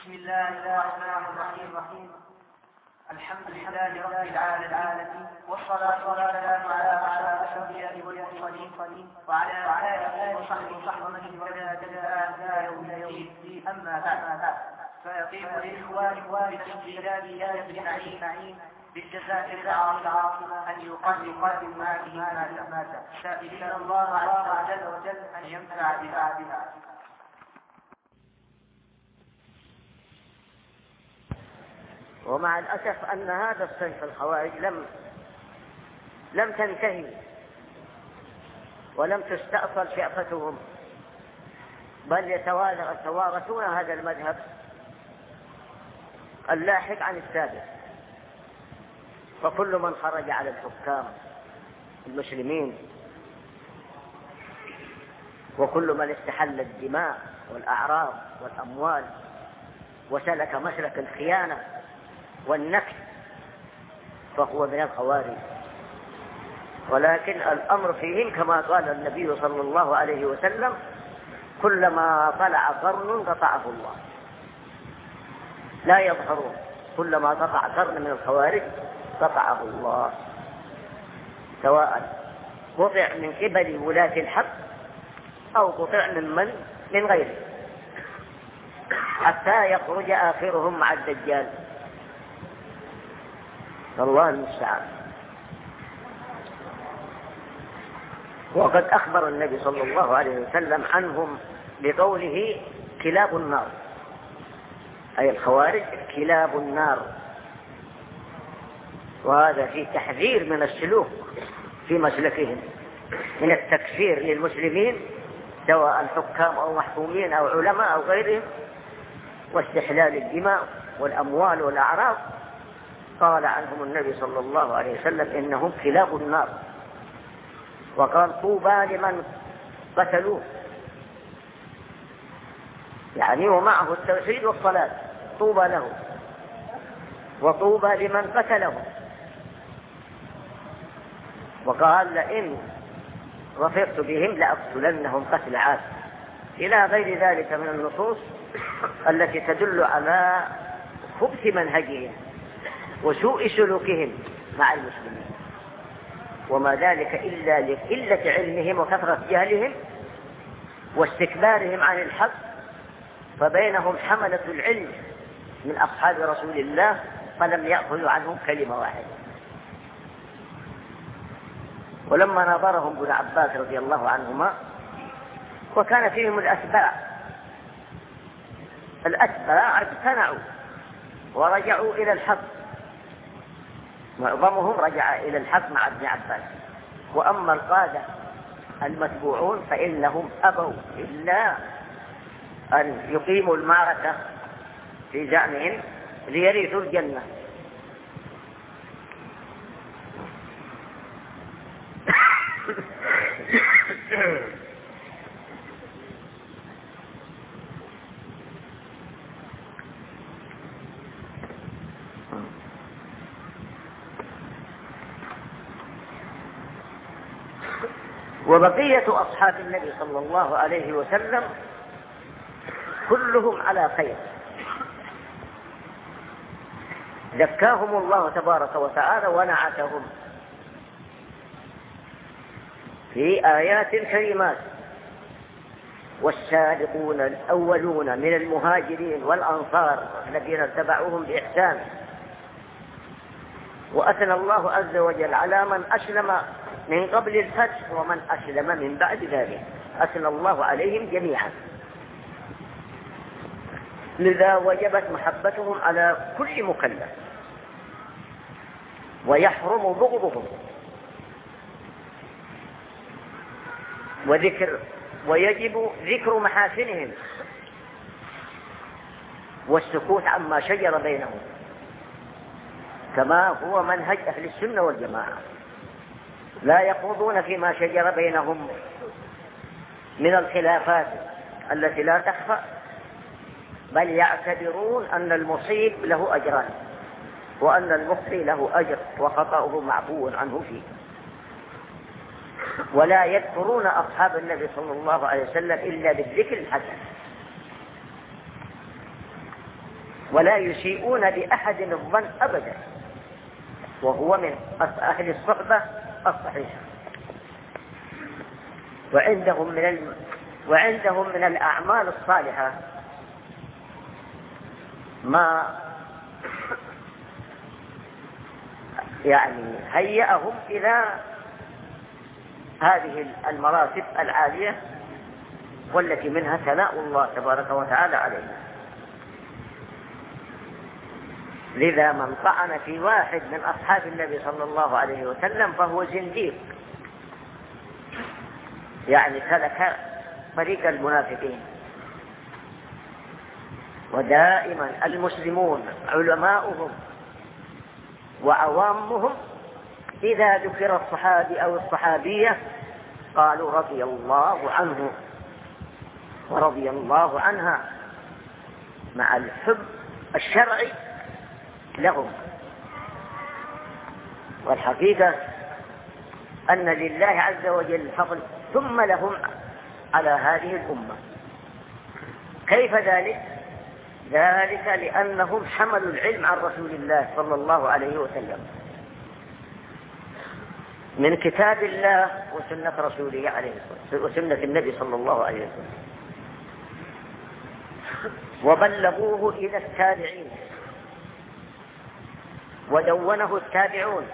بسم الله الرحمن الرحيم. الحمد لله رب العالمين، والصلاة والسلام على أشرف الأنبياء والمرسلين وعلى آله وصحبه ومن اهتدى إلى يوم الدين. أما بعد، فيطيب لإخوانكم بتسجيلات النعيم بالجزائر العاصمة أن يقدم هذه المادة، سائلين الله عز وجل أن ينفع بها. ومع الأسف أن هذا الصنف الخوارج لم تنتهي ولم تستأصل شأفتهم، بل يتوارثون هذا المذهب اللاحق عن السابق. فكل من خرج على الحكام المسلمين وكل من استحل الدماء والأعراض والأموال وسلك مسلك الخيانة والنكد فهو من الخوارج. ولكن الأمر فيهم كما قال النبي صلى الله عليه وسلم: كلما طلع قرن قطعه الله. لا يظهرون، كلما قطع قرن من الخوارج قطعه الله، سواء قطع من قبل ولاة الحق أو قطع من غيره، حتى يخرج آخرهم مع الدجال، الله المستعان. وقد أخبر النبي صلى الله عليه وسلم عنهم بقوله: كلاب النار، أي الخوارج كلاب النار. وهذا فيه تحذير من السلوك في مسلكهم من التكفير للمسلمين، سواء حكام أو محكومين أو علماء أو غيرهم، واستحلال الدماء والأموال والأعراض. قال عنهم النبي صلى الله عليه وسلم: إنهم كلاب النار. وقال: طوبى لمن قتلوه، يعني ومعه التوحيد والصلاة، طوبى له، وطوبى لمن قتله. وقال: لئن رفقت بهم لأقتلنهم قتل عاد، إلى غير ذلك من النصوص التي تدل على خبث منهجهم وسوء سلوكهم مع المسلمين، وما ذلك إلا لقلة علمهم وكثرة جهلهم واستكبارهم عن الحق. فبينهم حملة العلم من أصحاب رسول الله فلم يأخذوا عنهم كلمة واحدة. ولما ناظرهم ابن عباس رضي الله عنهما، وكان فيهم الأتباع اقتنعوا ورجعوا إلى الحق، معظمهم رجع إلى الحق مع ابن عباس. وأما القادة المتبوعون فإنهم أبوا إلا أن يقيموا المعركة في زعمهم ليرثوا الجنة. وبقية أصحاب النبي صلى الله عليه وسلم كلهم على خير، زكاهم الله تبارك وتعالى ونعتهم في آيات كريمات: والسابقون الأولون من المهاجرين والأنصار الذين اتبعوهم بإحسان. وأثنى الله عز وجل على من أسلم من قبل الفتح ومن أسلم من بعد ذلك، أثنى الله عليهم جميعا. لذا وجبت محبتهم على كل مكلف، ويحرم بغضهم، ويجب ذكر محاسنهم والسكوت عما شجر بينهم، كما هو منهج أهل السنة والجماعة. لا يخوضون فيما شجر بينهم من الخلافات التي لا تخفى، بل يعتبرون أن المصيب له أجران، وأن المخطئ له أجر وخطأه معفو عنه فيه. ولا يذكرون أصحاب النبي صلى الله عليه وسلم إلا بالذكر الحسن. ولا يسيئون لأحد الظن أبدا، وهو من أهل الصحبة الصحيحة. وعندهم من الأعمال الصالحة ما هيأهم إلى هذه المراتب العالية، والتي منها ثناء الله تبارك وتعالى علينا. لذا من طعن في واحد من أصحاب النبي صلى الله عليه وسلم فهو زنديق، سلك طريق المنافقين. ودائما المسلمون علماؤهم وعوامهم إذا ذكر الصحابي أو الصحابية قالوا رضي الله عنه ورضي الله عنها، مع الحب الشرعي لهم. والحقيقة أن لله عز وجل فضل ثم لهم على هذه الأمة. كيف ذلك؟ ذلك لأنهم حملوا العلم عن رسول الله صلى الله عليه وسلم من كتاب الله وسنة رسوله عليه الصلاة وسنة النبي صلى الله عليه وسلم، وبلغوه إلى التابعين، ودونه التابعون،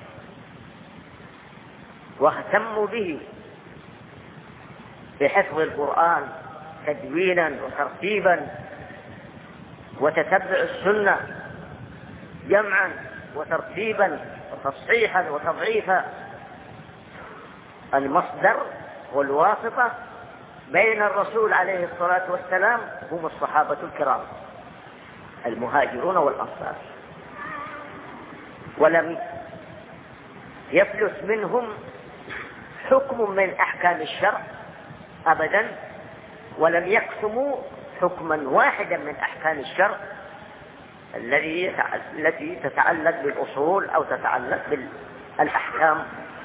واهتموا به بحفظ القرآن تدوينا وترتيبا، وتتبع السنة جمعا وترتيبا وتصحيحا وتضعيفا. المصدر والواسطة بين الرسول عليه الصلاة والسلام هم الصحابة الكرام المهاجرون والأنصار، ولم يفلت منهم حكم من أحكام الشرع أبدا، ولم يقسموا حكما واحدا من أحكام الشرع التي تتعلق بالأصول أو تتعلق بالأحكام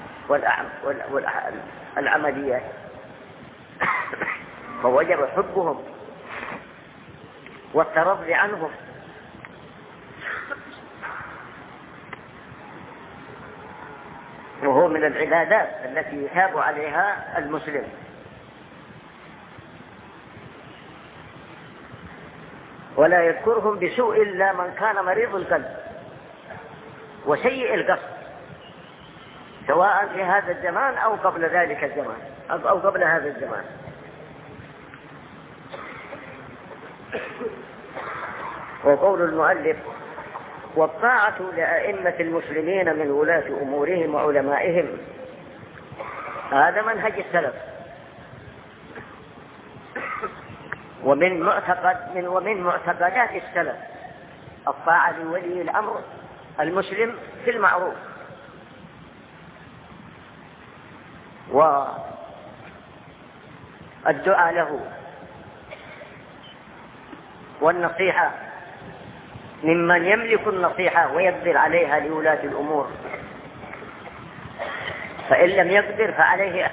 والعمليات. فوجب حبهم والترضي عنهم. وهو من العبادات التي يثاب عليها المسلم. ولا يذكرهم بسوء إلا من كان مريض القلب وسيء القصد، سواء في هذا الزمان أو قبل ذلك الزمان أو قبل هذا الزمان. وقول المؤلف: والطاعة لأئمة المسلمين من ولاة أمورهم وعلمائهم، هذا منهج السلف، ومن معتقدات السلف الطاعة لولي الأمر المسلم في المعروف، والدعاء له، والنصيحة ممن يملك النصيحة ويقدر عليها لولاة الأمور، فإن لم يقدر فعليه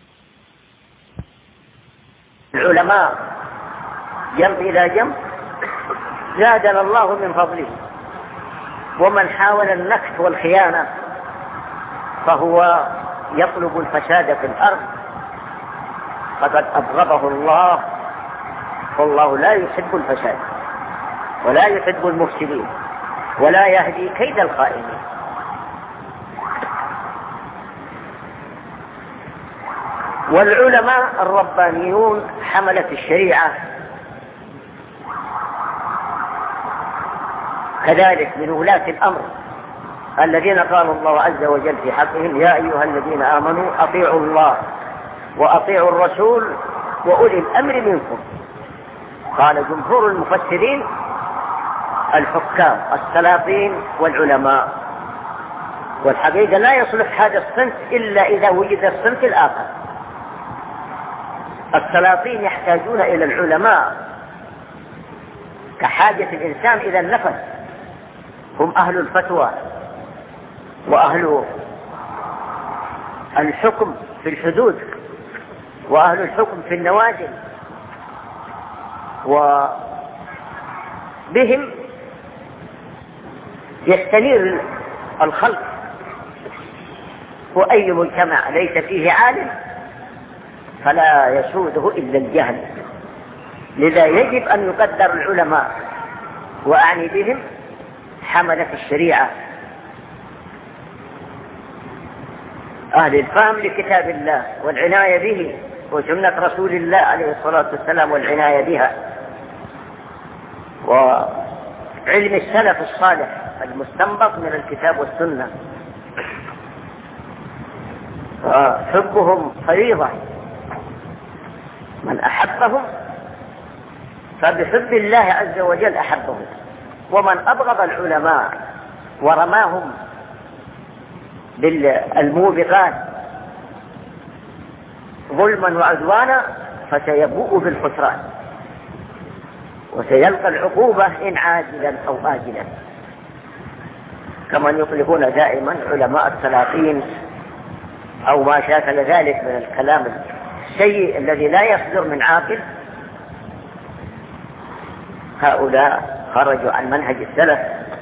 العلماء جنب إلى جنب زادنا الله من فضله. ومن حاول النكث والخيانة فهو يطلب الفساد في الأرض، فقد أبغضه الله، والله لا يحب الفساد ولا يحب المفسدين ولا يهدي كيد الخائنين. والعلماء الربانيون حملة الشريعة كذلك من ولاة الأمر الذين قال الله عز وجل في حقهم: يا أيها الذين آمنوا أطيعوا الله وأطيعوا الرسول وأولي الأمر منكم. قال جمهور المفسرين: الحكام السلاطين والعلماء. والحقيقة لا يصلح هذا الصنف إلا إذا وجد الصنف الآخر. السلاطين يحتاجون إلى العلماء كحاجة الإنسان إلى النفس، هم أهل الفتوى وأهل الحكم في الحدود وأهل الحكم في النوازل، وبهم يستنير الخلق، وأي مجتمع ليس فيه عالم فلا يسوده إلا الجهل. لذا يجب أن يقدر العلماء، وأعني بهم حملة الشريعة، أهل الفهم لكتاب الله والعناية به، وسنة رسول الله عليه الصلاة والسلام والعناية بها، وعلم السلف الصالح المستنبط من الكتاب والسنة. حبهم فريضة، من أحبهم فبحب الله عز وجل أحبهم، ومن أبغض العلماء ورماهم بالموبقات ظلما وعدوانا فسيبوء بالخسران، وسيلقى العقوبة إن عاجلا أو آجلا، كما يطلقون دائما علماء السلاطين أو ما شاكل ذلك من الكلام السيء الذي لا يصدر من عاقل. هؤلاء خرجوا عن منهج السلف.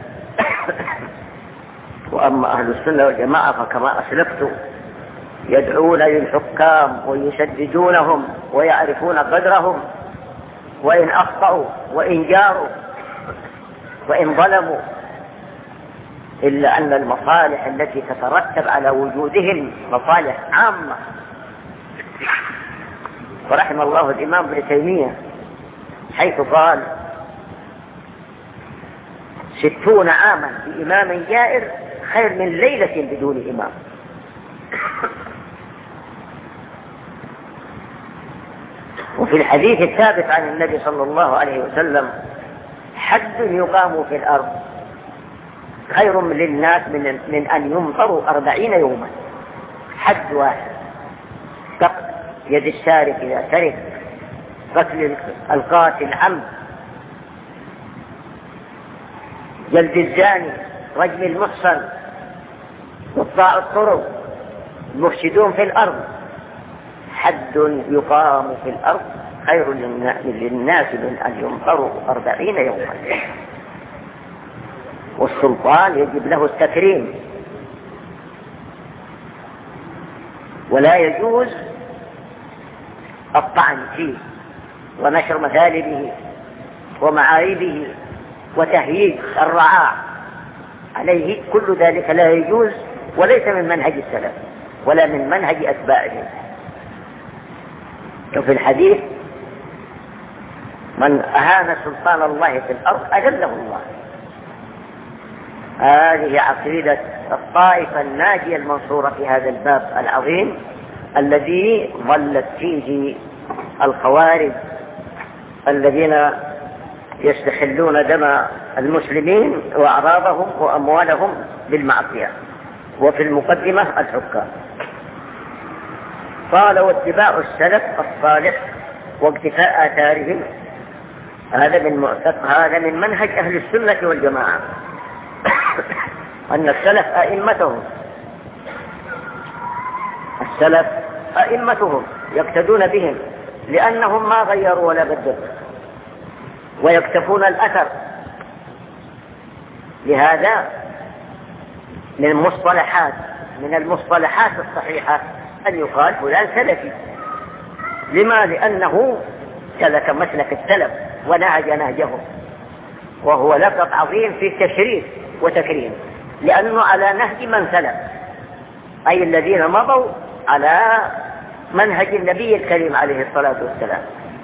وأما أهل السنة والجماعة فكما أسلفت يدعون للحكام ويسددونهم ويعرفون قدرهم، وإن أخطأوا وإن جاروا وإن ظلموا، إلا أن المصالح التي تترتب على وجودهم مصالح عامة. ورحم الله الإمام ابن تيمية حيث قال: 60 عاما بإمام جائر خير من ليلة بدون إمام. وفي الحديث الثابت عن النبي صلى الله عليه وسلم: حد يقام في الأرض خير للناس من أن يمطروا 40 يوما. حد واحد: قطع يد السارق إذا سرق، قتل القاتل عمد، جلد الزاني، رجم المحصن، قطاع الطرق، المفسدون في الأرض. حد يقام في الأرض خير للناس من أن يمطروا 40 يوما. والسلطان يجب له التكريم، ولا يجوز الطعن فيه ونشر مثالبه ومعايبه وتهييج الرعاع عليه. كل ذلك لا يجوز، وليس من منهج السلف ولا من منهج أتباعه. وفي الحديث: من أهان سلطان الله في الأرض أذله الله. هذه عقيدة الطائفة الناجية المنصورة في هذا الباب العظيم الذي ظلت فيه الخوارج الذين يستحلون دم المسلمين وأعراضهم وأموالهم بالمعصية، وفي المقدمة الحكام. قال: واتباع السلف الصالح واقتفاء آثارهم، هذا من منهج أهل السنة والجماعة. أن السلف أئمتهم يقتدون بهم، لأنهم ما غيروا ولا بدلوا، ويكتفون الأثر. لهذا من المصطلحات الصحيحة أن يقال فلان سلفي. لما؟ لأنه سلك مسلك السلف ونهج نهجهم، وهو لقب عظيم في تشريف وتكريم، لأنه على نهج من سلف، أي الذين مضوا على منهج النبي الكريم عليه الصلاة والسلام.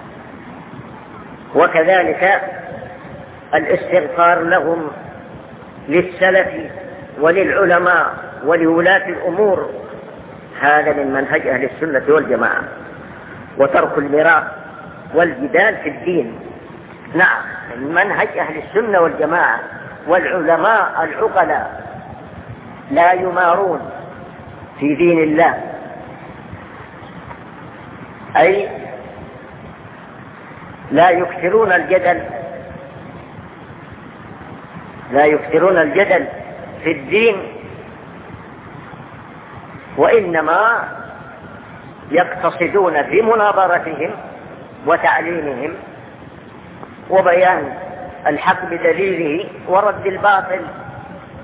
وكذلك الاستغفار لهم، للسلف وللعلماء ولولاة الأمور، هذا من منهج أهل السنة والجماعة. وترك المراء والجدال في الدين، نعم، من منهج أهل السنة والجماعة. والعلماء العقلاء لا يمارون في دين الله، أي لا يكثرون الجدل في الدين، وإنما يقتصدون في مناظرتهم وتعليمهم وبيان الحق بدليله ورد الباطل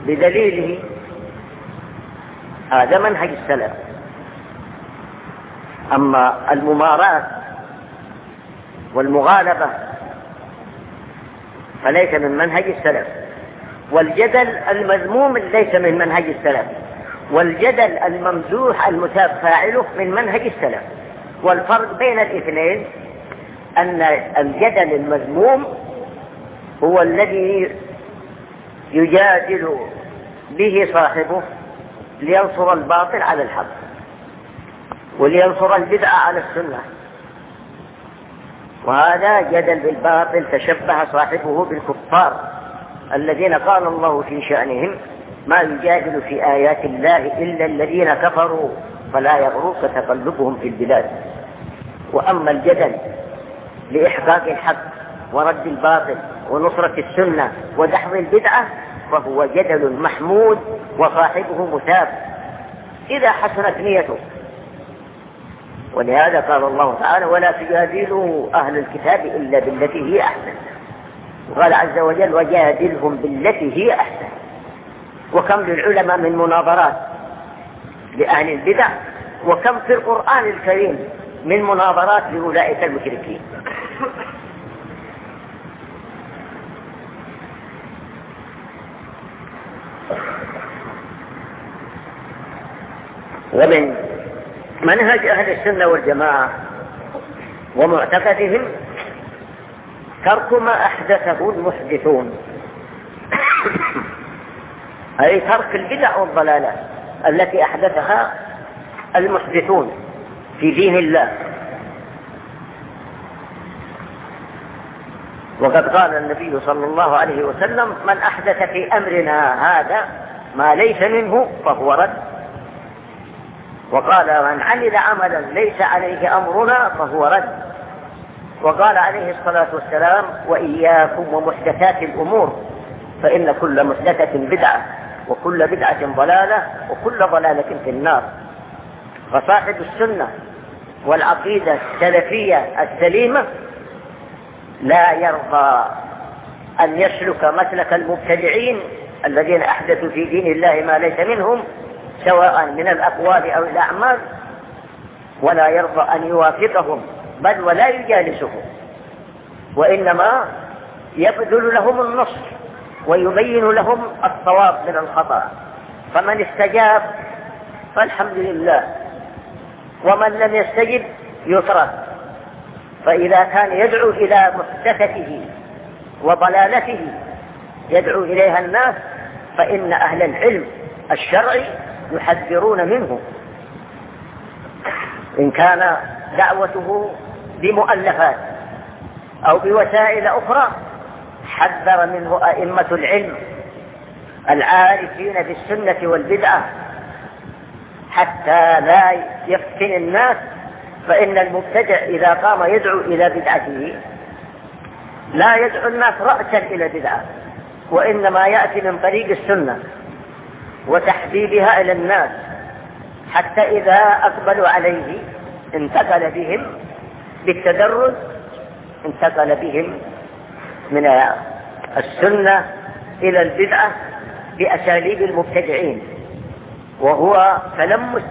بدليله. هذا منهج السلف. أما المماراة والمغالبة فليس من منهج السلف، والجدل المذموم ليس من منهج السلف، والجدل الممدوح المثاب فاعله من منهج السلف. والفرق بين الاثنين أن الجدل المذموم هو الذي يجادل به صاحبه لينصر الباطل على الحق ولينصر البدعة على السنة، وهذا جدل بالباطل تشبه صاحبه بالكفار الذين قال الله في شأنهم ما يجادل في آيات الله إلا الذين كفروا فلا يغرك تقلبهم في البلاد. وأما الجدل لإحقاق الحق ورد الباطل ونصرة السنة ودحض البدعة فهو جدل محمود وصاحبه مثاب إذا حسنت نيته. ولهذا قال الله تعالى ولا تجادلوا أهل الكتاب إلا بالتي هي أحسن، وقال عز وجل وجادلهم بالتي هي أحسن. وكم للعلماء من مناظرات لأهل البدع، وكم في القرآن الكريم من مناظرات لأولئك المشركين. ومن منهج أهل السنة والجماعة ومعتقدهم ترك ما أحدثه المحدثون، أي ترك البدع والضلالات التي أحدثها المحدثون في دين الله. وقد قال النبي صلى الله عليه وسلم من أحدث في أمرنا هذا ما ليس منه فهو رد، وقال من عمل عملا ليس عليه أمرنا فهو رد، وقال عليه الصلاة والسلام وإياكم ومحدثات الأمور فإن كل محدثة بدعة وكل بدعة ضلالة وكل ضلالة في النار. فصاحب السنة والعقيدة السلفية السليمة لا يرضى أن يسلك مسلك المبتدعين الذين أحدثوا في دين الله ما ليس منهم سواء من الأقوال أو الأعمال، ولا يرضى أن يوافقهم بل ولا يجالسهم، وإنما يبذل لهم النصر ويبين لهم الصواب من الخطأ. فمن استجاب فالحمد لله، ومن لم يستجب يترك. فإذا كان يدعو إلى محدثته وضلالته يدعو إليها الناس فإن أهل العلم الشرعي يحذرون منه، إن كان دعوته بمؤلفات أو بوسائل أخرى حذر منه أئمة العلم العارفين بالسنة والبدعة حتى لا يفتن الناس. فإن المبتدع إذا قام يدعو إلى بدعته لا يدعو الناس رأسا إلى بدعة، وإنما يأتي من طريق السنة وتحبيبها إلى الناس، حتى إذا أقبلوا عليه انتقل بهم بالتدرج، انتقل بهم من السنة إلى البدعة بأساليب المبتدعين، وهو تلمس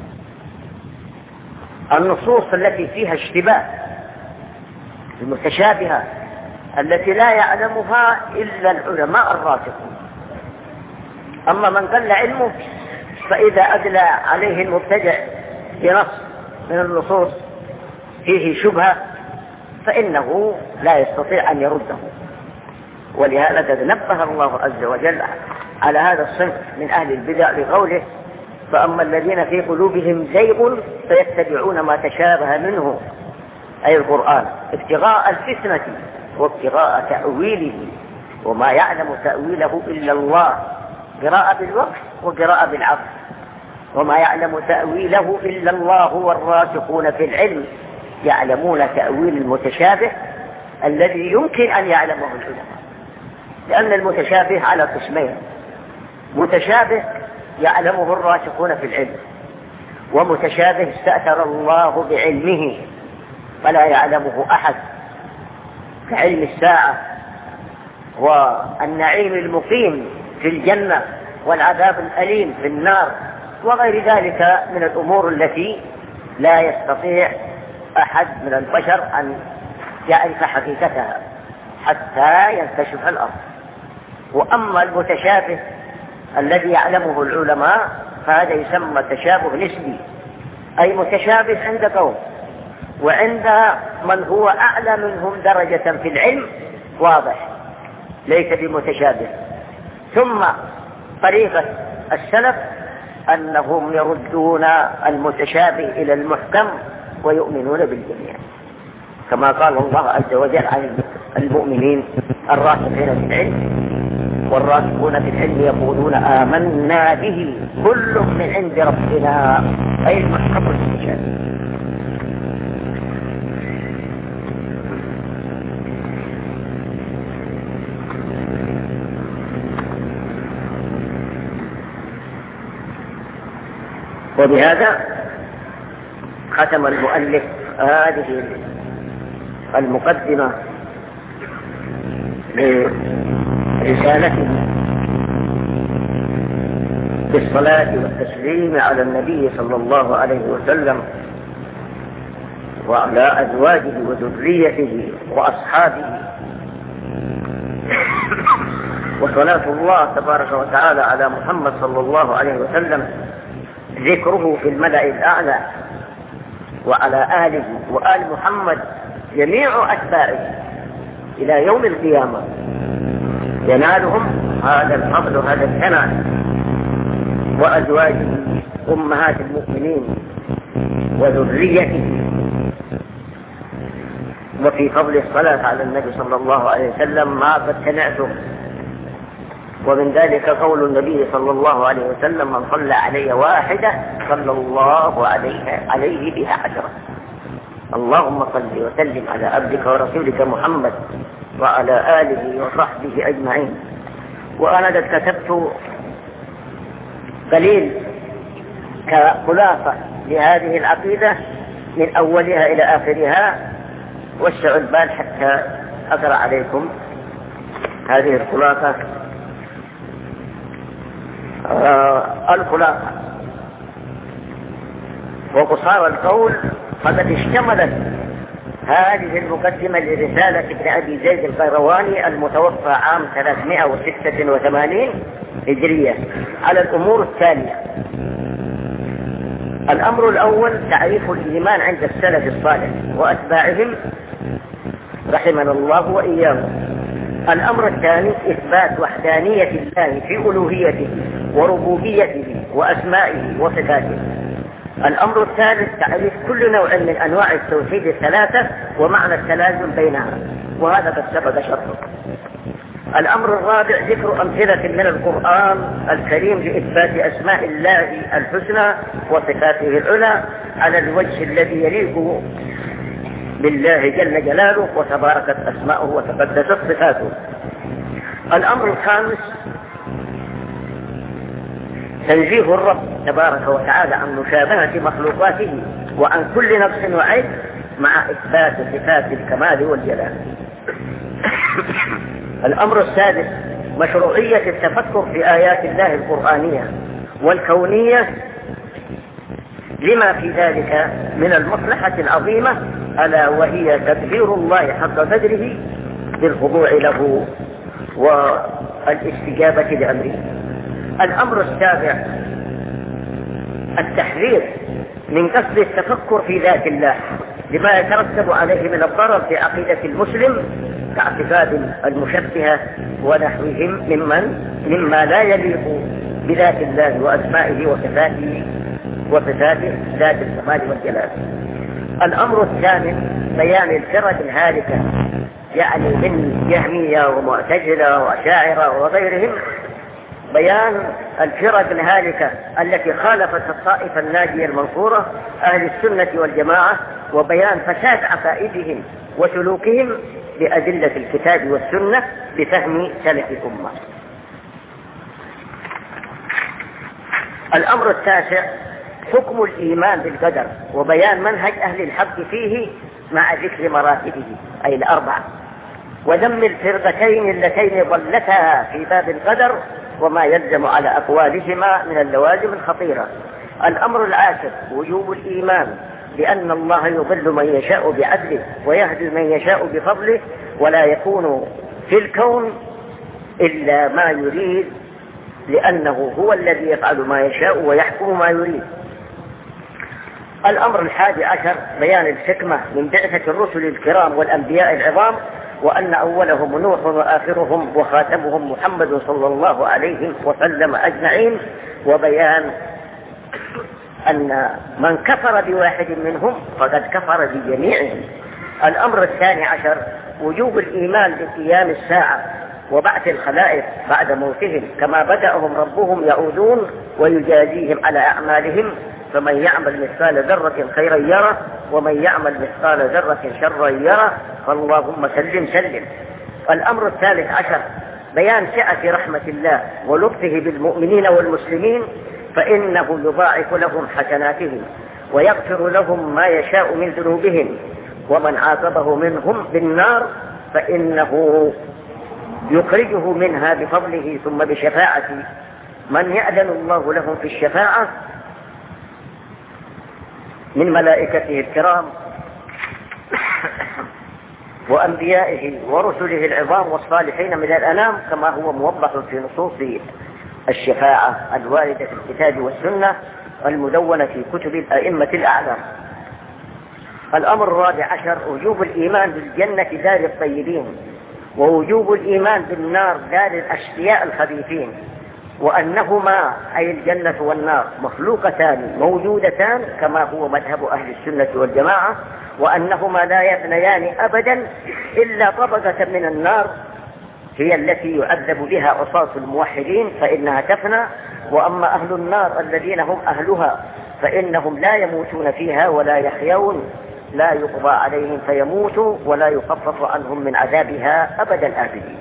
النصوص التي فيها اشتباه المتشابهة التي لا يعلمها إلا العلماء الراسخون. أما من قل علمه فإذا أدلى عليه المبتدع بنص من النصوص فيه شبهة فإنه لا يستطيع أن يرده. ولهذا قد نبه الله عز وجل على هذا الصنف من أهل البدع بقوله فأما الذين في قلوبهم زيغ فيتبعون ما تشابه منه، أي القرآن، ابتغاء الفتنة وابتغاء تأويله وما يعلم تأويله إلا الله، قراءة بالوقف وقراءة بالعقل، وما يعلم تأويله إلا الله والراسخون في العلم يعلمون تأويل المتشابه الذي يمكن أن يعلمه العلماء. لأن المتشابه على قسمين: متشابه يعلمه الراسخون في العلم، ومتشابه استأثر الله بعلمه فلا يعلمه أحد، كعلم الساعة والنعيم المقيم في الجنة والعذاب الأليم في النار وغير ذلك من الأمور التي لا يستطيع أحد من البشر أن يعرف حقيقتها حتى ينكشف الأمر. وأما المتشابه الذي يعلمه العلماء فهذا يسمى تشابه نسبي، أي متشابه عند قوم، وعند من هو أعلى منهم درجة في العلم واضح ليس بمتشابه. ثم طريقة السلف أنهم يردون المتشابه إلى المحكم ويؤمنون بالجميع، كما قال الله عز وجل عن المؤمنين الراسخين في العلم والراسخون في العلم يقولون آمنا به كل من عند ربنا، أي المحكم والمتشابه. وبهذا ختم المؤلف هذه المقدمة لرسالته بالصلاة والتسليم على النبي صلى الله عليه وسلم وعلى أزواجه وذريته وأصحابه، وصلاة الله تبارك وتعالى على محمد صلى الله عليه وسلم ذكره في الملأ الأعلى وعلى آله وآل محمد جميع أتباعه إلى يوم القيامة ينالهم هذا الفضل وهذا الثناء، وأزواجه أمهات المؤمنين وذريته. وفي فضل الصلاة على النبي صلى الله عليه وسلم ما قد سمعتم، ومن ذلك قول النبي صلى الله عليه وسلم من صلى علي واحدة صلى الله عليه بها عشرة. اللهم صل وسلم على عبدك ورسولك محمد وعلى آله وصحبه أجمعين. وأنا قد كتبت قليل كخلاصة لهذه العقيدة من أولها إلى آخرها، واسعوا البال حتى أقرأ عليكم هذه الخلاصة. الخلاصة وقصار القول فقد اشتملت هذه المقدمة لرسالة ابن أبي زيد القيرواني المتوفى عام 386 هجرية على الأمور التالية. الأمر الأول تعريف الإيمان عند السلف الصالح وأتباعهم رحمنا الله وإياهم. الأمر الثاني إثبات وحدانية الله في ألوهيته وربوبيته وأسمائه وصفاته. الأمر الثالث تعريف كل نوع من أنواع التوحيد الثلاثة ومعنى التلازم بينها، وهذا قد سبق شرحه. الأمر الرابع ذكر أمثلة من القرآن الكريم لإثبات أسماء الله الحسنى وصفاته العلى على الوجه الذي يليق بالله جل جلاله وتباركت أسماؤه وتقدست صفاته. الأمر الخامس تنزيه الرب تبارك وتعالى عن مشابهة مخلوقاته وعن كل نفس وعيب مع إثبات صفات الكمال والجلال. الأمر السادس مشروعية التفكر في آيات الله القرآنية والكونية لما في ذلك من المصلحة العظيمة، ألا وهي تدبير الله حق قدره بالخضوع له والاستجابة لأمره. الأمر السابع التحذير من قصد التفكر في ذات الله لما يترتب عليه من الضرر في عقيدة المسلم كاعتقاد المشبهة ونحوهم مما لا يليق بذات الله وأسمائه وصفاته ذات الكمال والجلال. الأمر الثامن بيان الفرق الهالكة، يعني من جهمية ومعتزلة وأشاعرة وغيرهم، بيان الفرق الهالكة التي خالفت الطائفة الناجية المنصورة أهل السنة والجماعة، وبيان فساد عقائدهم وسلوكهم بأدلة الكتاب والسنة بفهم سلف الأمة. الأمر التاسع حكم الإيمان بالقدر وبيان منهج أهل الحق فيه مع ذكر مراتبه أي الأربعة، وذم الفرقتين اللتين ضلتا في باب القدر وما يلزم على أقوالهما من اللوازم الخطيرة. الأمر العاشر وجوب الإيمان بأن الله يضل من يشاء بعدله ويهدي من يشاء بفضله، ولا يكون في الكون إلا ما يريد، لأنه هو الذي يفعل ما يشاء ويحكم ما يريد. الأمر 11 بيان الحكمة من بعثة الرسل الكرام والأنبياء العظام، وأن أولهم نوح وآخرهم وخاتمهم محمد صلى الله عليه وسلم أجمعين، وبيان أن من كفر بواحد منهم فقد كفر بجميعهم. الأمر 12 وجوب الإيمان بقيام الساعة وبعث الخلائق بعد موتهم، كما بدأهم ربهم يعودون ويجازيهم على أعمالهم، فمن يعمل مثقال ذرة خيرا يره ومن يعمل مثقال ذرة شرا يره، فاللهم سلم سلم. الأمر 13 بيان سعة رحمة الله ولطفه بالمؤمنين والمسلمين، فإنه يضاعف لهم حسناتهم ويغفر لهم ما يشاء من ذنوبهم، ومن عاقبه منهم بالنار فإنه يخرجه منها بفضله ثم بشفاعة من يأذن الله لهم في الشفاعة من ملائكته الكرام وأنبيائه ورسله العظام والصالحين من الأنام، كما هو موضح في نصوص الشفاعة الواردة في الكتاب والسنة المدونة في كتب الأئمة الأعلام. الأمر 14 وجوب الإيمان بالجنة دار الطيبين، ووجوب الإيمان بالنار دار الأشقياء الخبيثين، وأنهما أي الجنة والنار مخلوقتان موجودتان كما هو مذهب أهل السنة والجماعة، وأنهما لا يفنيان أبدا إلا طبقة من النار هي التي يعذب بها عصاة الموحدين فإنها تفنى، وأما أهل النار الذين هم أهلها فإنهم لا يموتون فيها ولا يحيون، لا يقضى عليهم فيموتوا ولا يخفف عنهم من عذابها أبدا آبدين.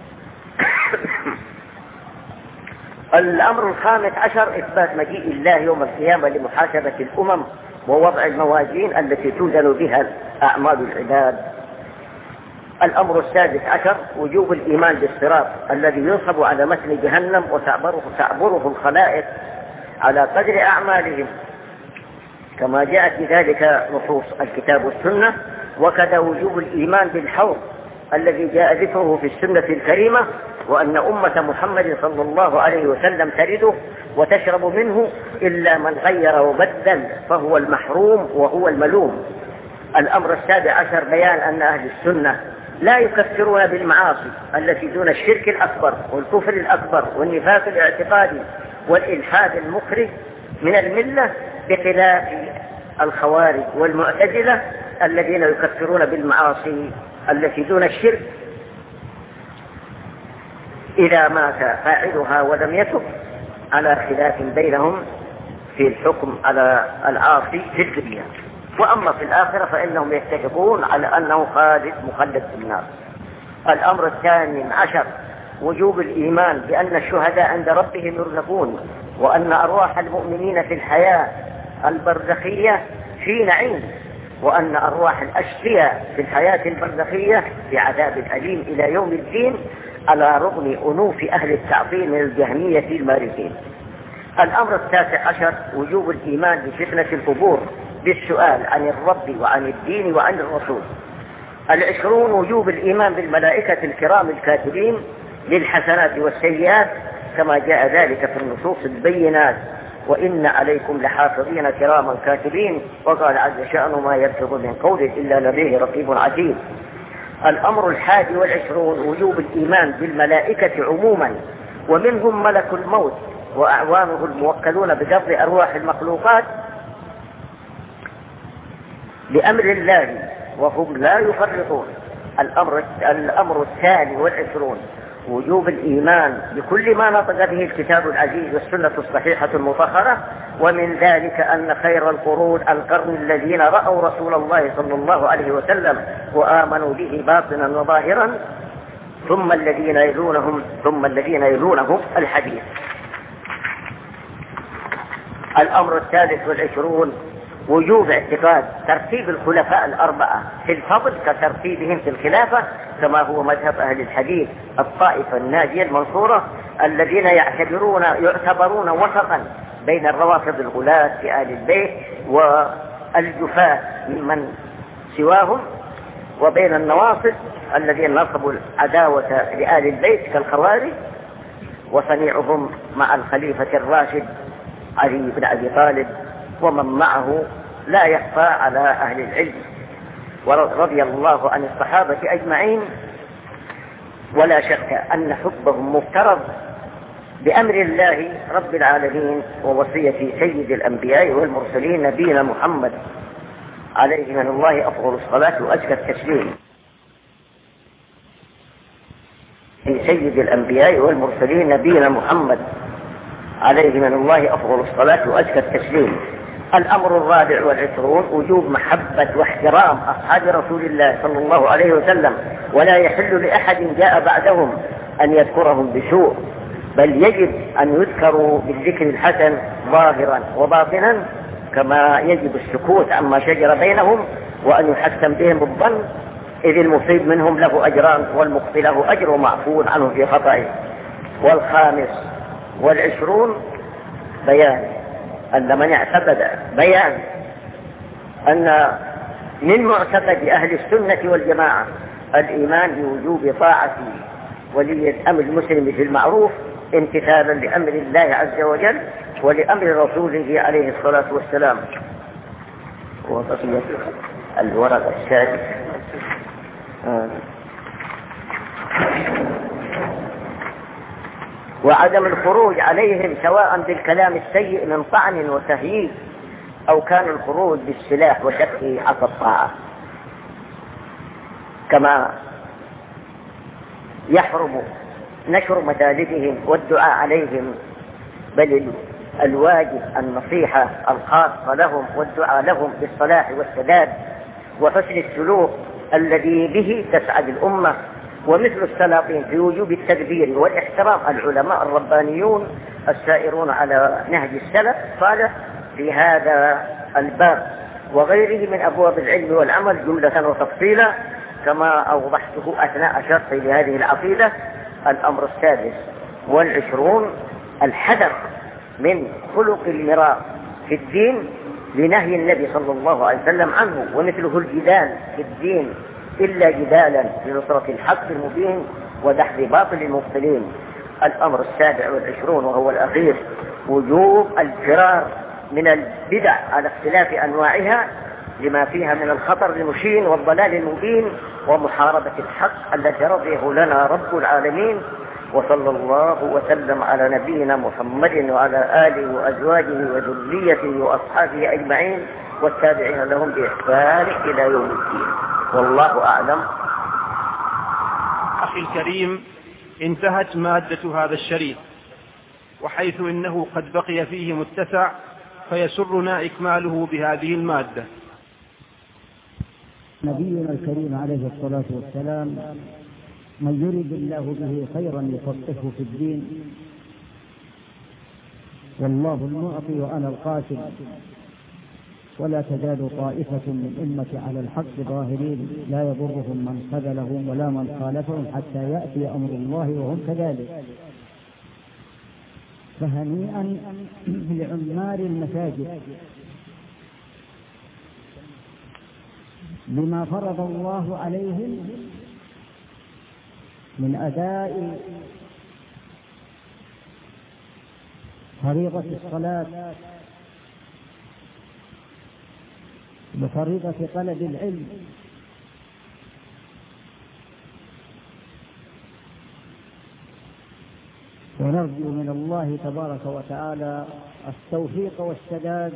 الأمر 15 إثبات مجيء الله يوم القيامة لمحاسبة الأمم ووضع الموازين التي توزن بها أعمال العباد. الأمر 16 وجوب الإيمان بالصراط الذي ينصب على متن جهنم وتعبره الخلائق على قدر أعمالهم، كما جاءت بذلك نصوص الكتاب والسنة. وكذا وجوب الإيمان بالحوض الذي جاء ذكره في السنة الكريمة، وأن أمة محمد صلى الله عليه وسلم ترده وتشرب منه إلا من غير وبدل فهو المحروم وهو الملوم. الأمر 17 بيان أن أهل السنة لا يكفرون بالمعاصي التي دون الشرك الأكبر والكفر الأكبر والنفاق الاعتقادي والإلحاد المخرج من الملة، بخلاف الخوارج والمعتزلة الذين يكفرون بالمعاصي التي دون الشرك إذا مات فاعلها ولم يتب، على خلاف بينهم في الحكم على العاصي في الدنيا، وأما في الآخرة فإنهم يتفقون على أنه مخلد في النار. الأمر 12 وجوب الإيمان بأن الشهداء عند ربهم يرزقون، وأن أرواح المؤمنين في الحياة البرزخية في نعيم، وأن أرواح الأشقياء في الحياة البرزخية في عذاب أليم إلى يوم الدين، على رغم أنوف أهل التعطيل من الجهمية المارقين. الأمر 19 وجوب الإيمان بفتنة القبور بالسؤال عن الرب وعن الدين وعن الرسول. 20 وجوب الإيمان بالملائكة الكرام الكاتبين للحسنات والسيئات، كما جاء ذلك في النصوص البينات: وإن عليكم لحافظين كراما كاتبين، وقال عز شأنه: ما يلفظ من قول إلا لديه رقيب عتيد. الأمر 21 وجوب الإيمان بالملائكة عموما، ومنهم ملك الموت وأعوانه الموكلون بقبض أرواح المخلوقات بأمر الله وهم لا يفرطون. الأمر 22 وجوب الإيمان بكل ما نطق به الكتاب العزيز والسنة الصحيحة المطهرة، ومن ذلك أن خير القرون القرن الذين رأوا رسول الله صلى الله عليه وسلم وآمنوا به باطنا وظاهرا، ثم الذين يلونهم الحديث. الأمر 23 وجوب اعتقاد ترتيب الخلفاء الأربعة في الفضل كترتيبهم في الخلافة، كما هو مذهب أهل الحديث الطائفة الناجية المنصورة، الذين يعتبرون وسطا بين الروافض الغلاة في آل البيت والجفاة ممن سواهم، وبين النواصب الذين نصبوا العداوة لآل البيت كالخوارج، وصنيعهم مع الخليفة الراشد علي بن أبي طالب ومن معه لا يخفى على أهل العلم، ورضي الله عن الصحابة أجمعين. ولا شك أن حبهم مفترض بأمر الله رب العالمين ووصية سيد الأنبياء والمرسلين نبينا محمد عليه من الله أفضل الصلاة وأزكى التسليم. سيد الأنبياء والمرسلين نبينا محمد عليه من الله أفضل الصلاة وأزكى التسليم. الأمر الرابع والعشرون وجوب محبة واحترام أصحاب رسول الله صلى الله عليه وسلم، ولا يحل لأحد جاء بعدهم أن يذكرهم بسوء، بل يجب أن يذكروا بالذكر الحسن ظاهرا وباطنا، كما يجب السكوت عما شجر بينهم، وأن يحكم بهم الظن، إذ المصيب منهم له أجران والمخطئ له أجر معفو عنه في خطئه. والخامس والعشرون بيان أن من اعتقد أن من معتقد أهل السنة والجماعة الإيمان بوجوب طاعة ولي الأمر المسلم في المعروف امتثالا لأمر الله عز وجل ولأمر رسوله عليه الصلاة والسلام. وبقيت الورقة السادس وعدم الخروج عليهم سواء بالكلام السيء من طعن وتهييج أو كان الخروج بالسلاح وشق عصا الطاعة، كما يحرم نشر مدالبهم والدعاء عليهم، بل الواجب النصيحة الخاصة لهم والدعاء لهم بالصلاح والسداد وحسن السلوك الذي به تسعد الأمة. ومثل السلاطين في وجوب التدبير والاحترام العلماء الربانيون السائرون على نهج السلف الصالح في هذا الباب وغيره من أبواب العلم والعمل جملة وتفصيلا، كما أوضحته أثناء شرحي لهذه العقيدة. الأمر السادس والعشرون الحذر من خلق المراء في الدين لنهي النبي صلى الله عليه وسلم عنه، ومثله الجدال في الدين إلا جدالا لنصرة الحق المبين ودحض باطل المبطلين. الأمر السابع والعشرون وهو الأخير وجوب الفرار من البدع على اختلاف أنواعها لما فيها من الخطر المشين والضلال المبين ومحاربة الحق الذي رضيه لنا رب العالمين. وصلى الله وسلم على نبينا محمد وعلى آله وأزواجه وذريته وأصحابه أجمعين والتابعين لهم بإحسان إلى يوم الدين، والله أعلم. أخي الكريم، انتهت مادة هذا الشريط، وحيث إنه قد بقي فيه متسع فيسرنا إكماله بهذه المادة. نبينا الكريم عليه الصلاة والسلام من يريد الله به خيرا يفقهه في الدين، والله المعطي وأنا القاسم، ولا تزال طائفة من أمتي على الحق ظاهرين لا يضرهم من خذلهم ولا من خالفهم حتى يأتي أمر الله وهم كذلك. فهنيئا لعمار المساجد بما فرض الله عليهم من أداء فريضة الصلاة بفريضة طلب العلم، ونرجو من الله تبارك وتعالى التوفيق والسداد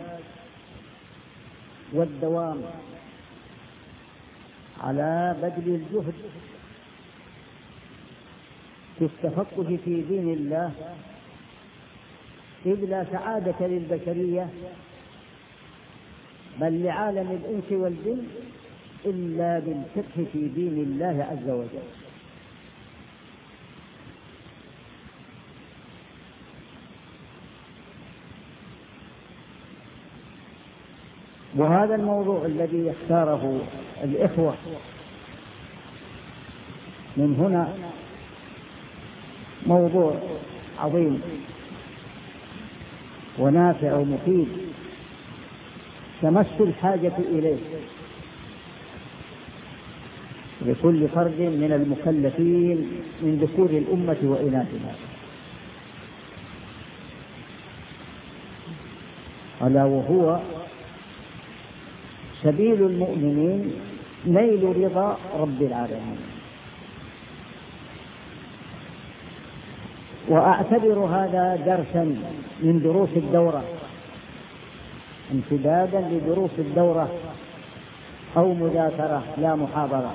والدوام على بذل الجهد في التفقه في دين الله، إذ لا سعادة للبشرية بل لعالم الإنس والجن إلا بالفقه في دين الله عز وجل. وهذا الموضوع الذي يختاره الإخوة من هنا موضوع عظيم ونافع ومفيد تمس الحاجة إليه لكل فرد من المكلفين من ذكور الأمة وإناثها، ألا وهو سبيل المؤمنين نيل رضا رب العالمين. وأعتبر هذا درسا من دروس الدورة، امتدادا لدروس الدورة أو مذاكرة لا محاضرة.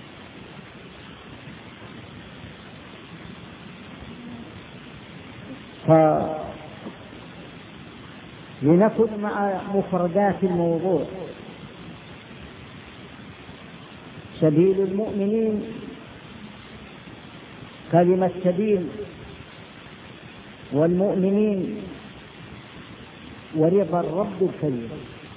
لنكن مع مفردات الموضوع. سبيل المؤمنين، كلمة سبيل، والمؤمنين، ورضا الرب الكريم.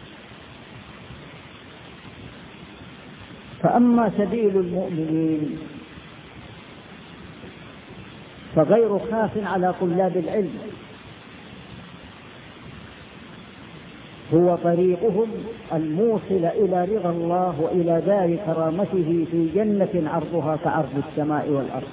فأما سبيل المؤمنين فغير خاف على طلاب العلم، هو طريقهم الموصل إلى رضا الله وإلى دار كرامته في جنة عرضها كعرض السماء والأرض.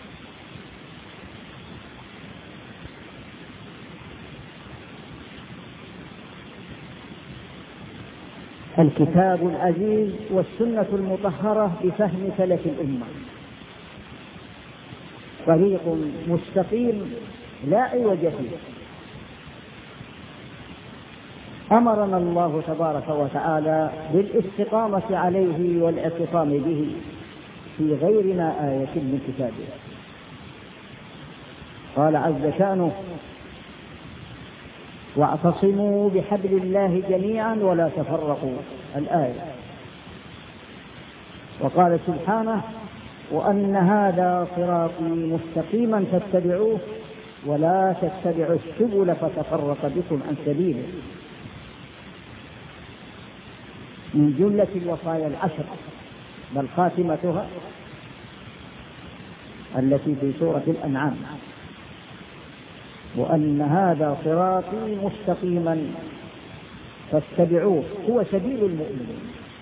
الكتاب العزيز والسنة المطهرة بفهم سلف الأمة، طريق مستقيم لا عوج فيه. أمرنا الله تبارك وتعالى بالاستقامة عليه والاعتصام به في غير ما آية من كتابه. قال عز شأنه: واعتصموا بحبل الله جميعا ولا تفرقوا، الآية. وقال سبحانه: وأن هذا صراطي مستقيما فاتبعوه ولا تتبعوا السبل فتفرق بكم عن سبيله، من جملة الوصايا العشر بل خاتمتها التي في سورة الأنعام: وأن هذا صراطي مستقيما فاتبعوه، هو سبيل المؤمنين،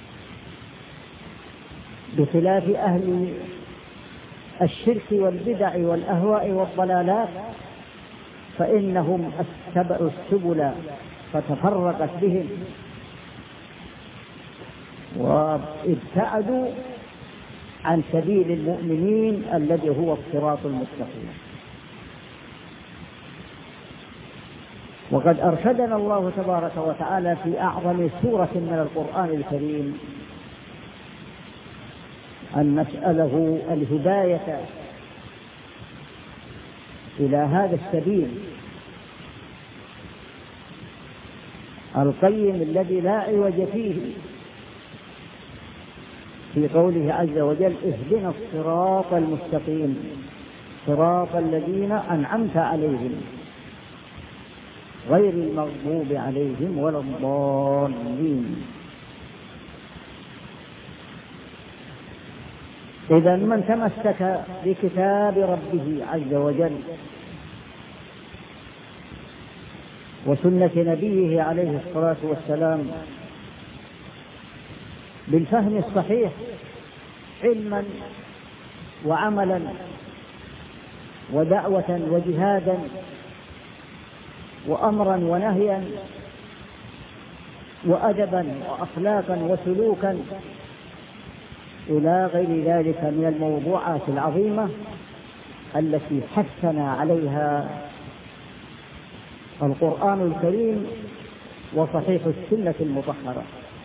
بخلاف أهل الشرك والبدع والأهواء والضلالات فإنهم اتبعوا السبل فتفرقت بهم وابتعدوا عن سبيل المؤمنين الذي هو الصراط المستقيم. وقد أرشدنا الله تبارك وتعالى في أعظم سورة من القرآن الكريم أن نسأله الهداية إلى هذا السبيل القيم الذي لا عوج فيه، في قوله عز وجل: اهدنا الصراط المستقيم صراط الذين أنعمت عليهم غير المغضوب عليهم ولا الضالين. إذا من تمسك بكتاب ربه عز وجل وسنة نبيه عليه الصلاة والسلام بالفهم الصحيح علما وعملا ودعوة وجهادا وأمرا ونهيا وأدبا وأخلاقا وسلوكا إلى غير ذلك من الموضوعات العظيمة التي حثنا عليها القرآن الكريم وصحيح السنة المطهرة.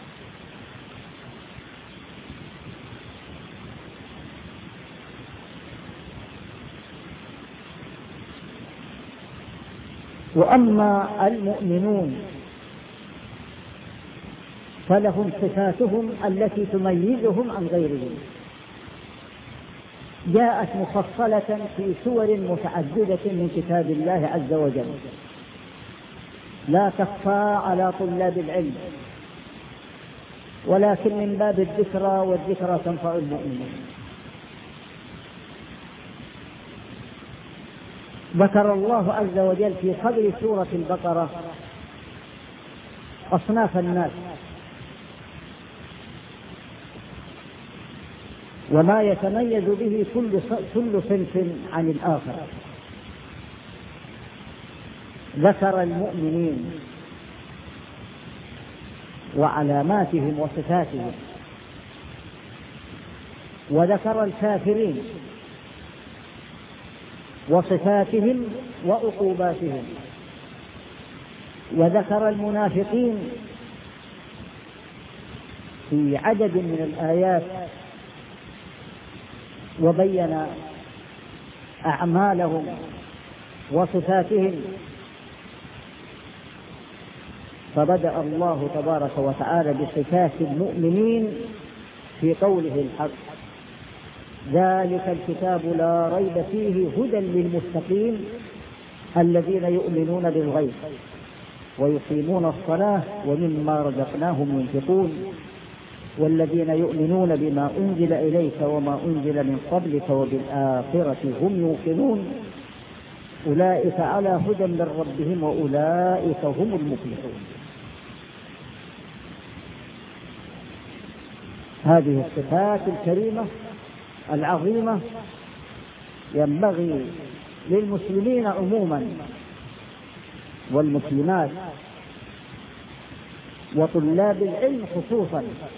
وأما المؤمنون فلهم صفاتهم التي تميزهم عن غيرهم، جاءت مفصلة في سور متعددة من كتاب الله عز وجل لا تخفى على طلاب العلم، ولكن من باب الذكرى، والذكرى تنفع المؤمنين. ذكر الله عز وجل في قبل سورة البقرة أصناف الناس وما يتميز به كل صنف عن الآخر. ذكر المؤمنين وعلاماتهم وصفاتهم، وذكر الكافرين وصفاتهم وعقوباتهم، وذكر المنافقين في عدد من الآيات وبين أعمالهم وصفاتهم. فبدأ الله تبارك وتعالى بصفات المؤمنين في قوله الحق: ذلك الكتاب لا ريب فيه هدى للمتقين الذين يؤمنون بالغيب ويقيمون الصلاة ومما رزقناهم ينفقون والذين يؤمنون بما أنزل إليك وما أنزل من قبلك وبالآخرة هم يوقنون أولئك على هدى من ربهم وأولئك هم المفلحون. هذه الصفات الكريمة العظيمة ينبغي للمسلمين عموما والمسلمات وطلاب العلم خصوصا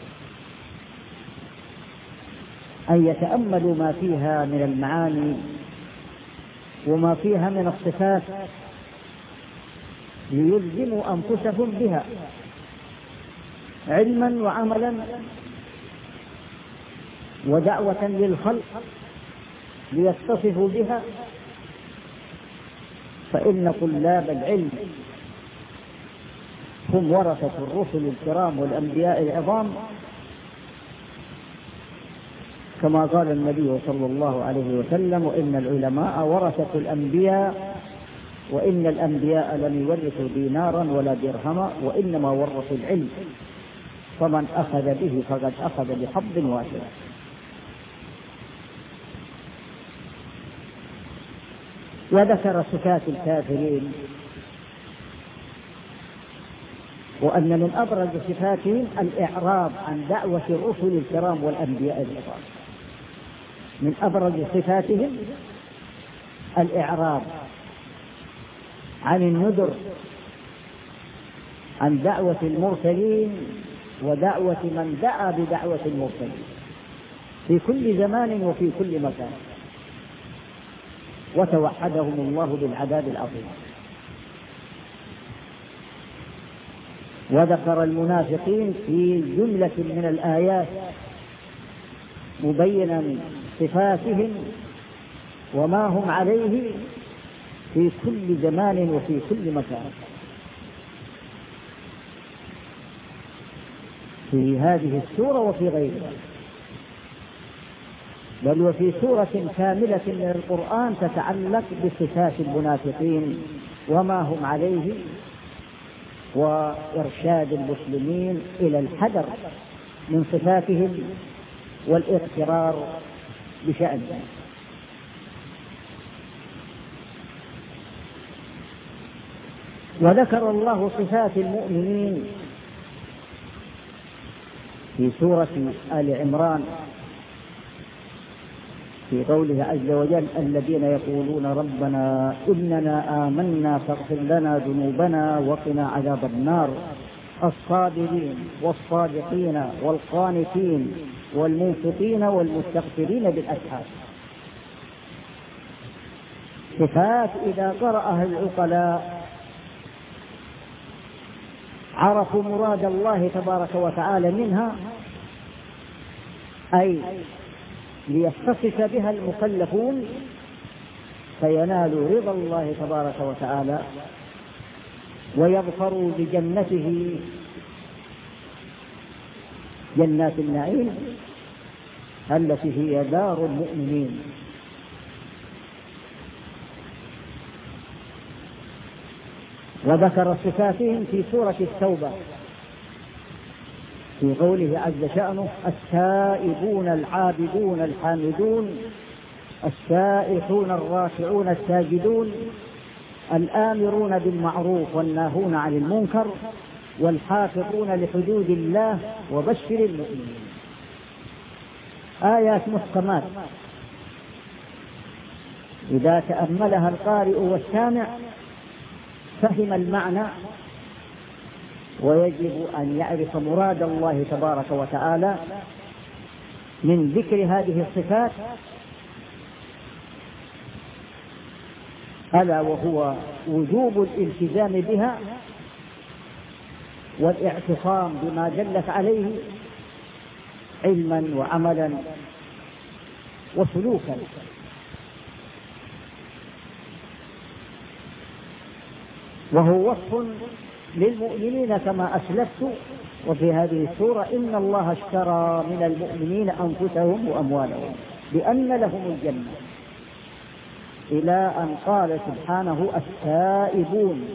أن يتأملوا ما فيها من المعاني وما فيها من الصفات ليلزموا أنفسهم بها علما وعملا ودعوة للخلق ليتصفوا بها. فإن طلاب العلم هم ورثة الرسل الكرام والأنبياء العظام، كما قال النبي صلى الله عليه وسلم: وإن العلماء ورثة الأنبياء وإن الأنبياء لم يورثوا دينارا ولا درهما وإنما ورثوا العلم فمن أخذ به فقد أخذ بحظ وافر. وذكر صفات الكافرين وأن من أبرز صفاتهم الإعراض عن دعوة الرسل الكرام والأنبياء العظام. من أبرز صفاتهم الإعراض عن النذر، عن دعوة المرسلين ودعوة من دعا بدعوة المرسلين في كل زمان وفي كل مكان، وتوحدهم الله بالعذاب العظيم. وذكر المنافقين في جملة من الآيات مبينا صفاتهم وما هم عليه في كل زمان وفي كل مكان. في هذه السورة وفي غيرها، بل وفي سورة كاملة من القرآن تتعلق بصفات المنافقين وما هم عليه وإرشاد المسلمين إلى الحذر من صفاتهم والاغترار بشأنهم. وذكر الله صفات المؤمنين في سورة آل عمران في قوله عز وجل: الذين يقولون ربنا إننا آمنا فاغفر لنا ذنوبنا وقنا عذاب النار الصابرين والصادقين والقانتين والمنفقين والمستغفرين بالأسحار. صفات إذا قرأها العقلاء عرفوا مراد الله تبارك وتعالى منها، أي ليتصف بها المكلفون فينالوا رضا الله تبارك وتعالى ويظفروا بجنته جنات النعيم التي هي دار المؤمنين. وذكر صفاتهم في سورة التوبة في قوله عز شأنه: التائبون العابدون الحامدون السائحون الراكعون الساجدون الآمرون بالمعروف والناهون عن المنكر والحافظون لحدود الله وبشر المؤمنين. آيات محكمات إذا تأملها القارئ والسامع فهم المعنى، ويجب أن يعرف مراد الله تبارك وتعالى من ذكر هذه الصفات، ألا وهو وجوب الالتزام بها والاعتصام بما دلت عليه علما وعملا وسلوكا. وهو وصف للمؤمنين كما أسلفت. وفي هذه السورة إن الله اشترى من المؤمنين أنفسهم وأموالهم بأن لهم الجنة، إلى أن قال سبحانه التائبون،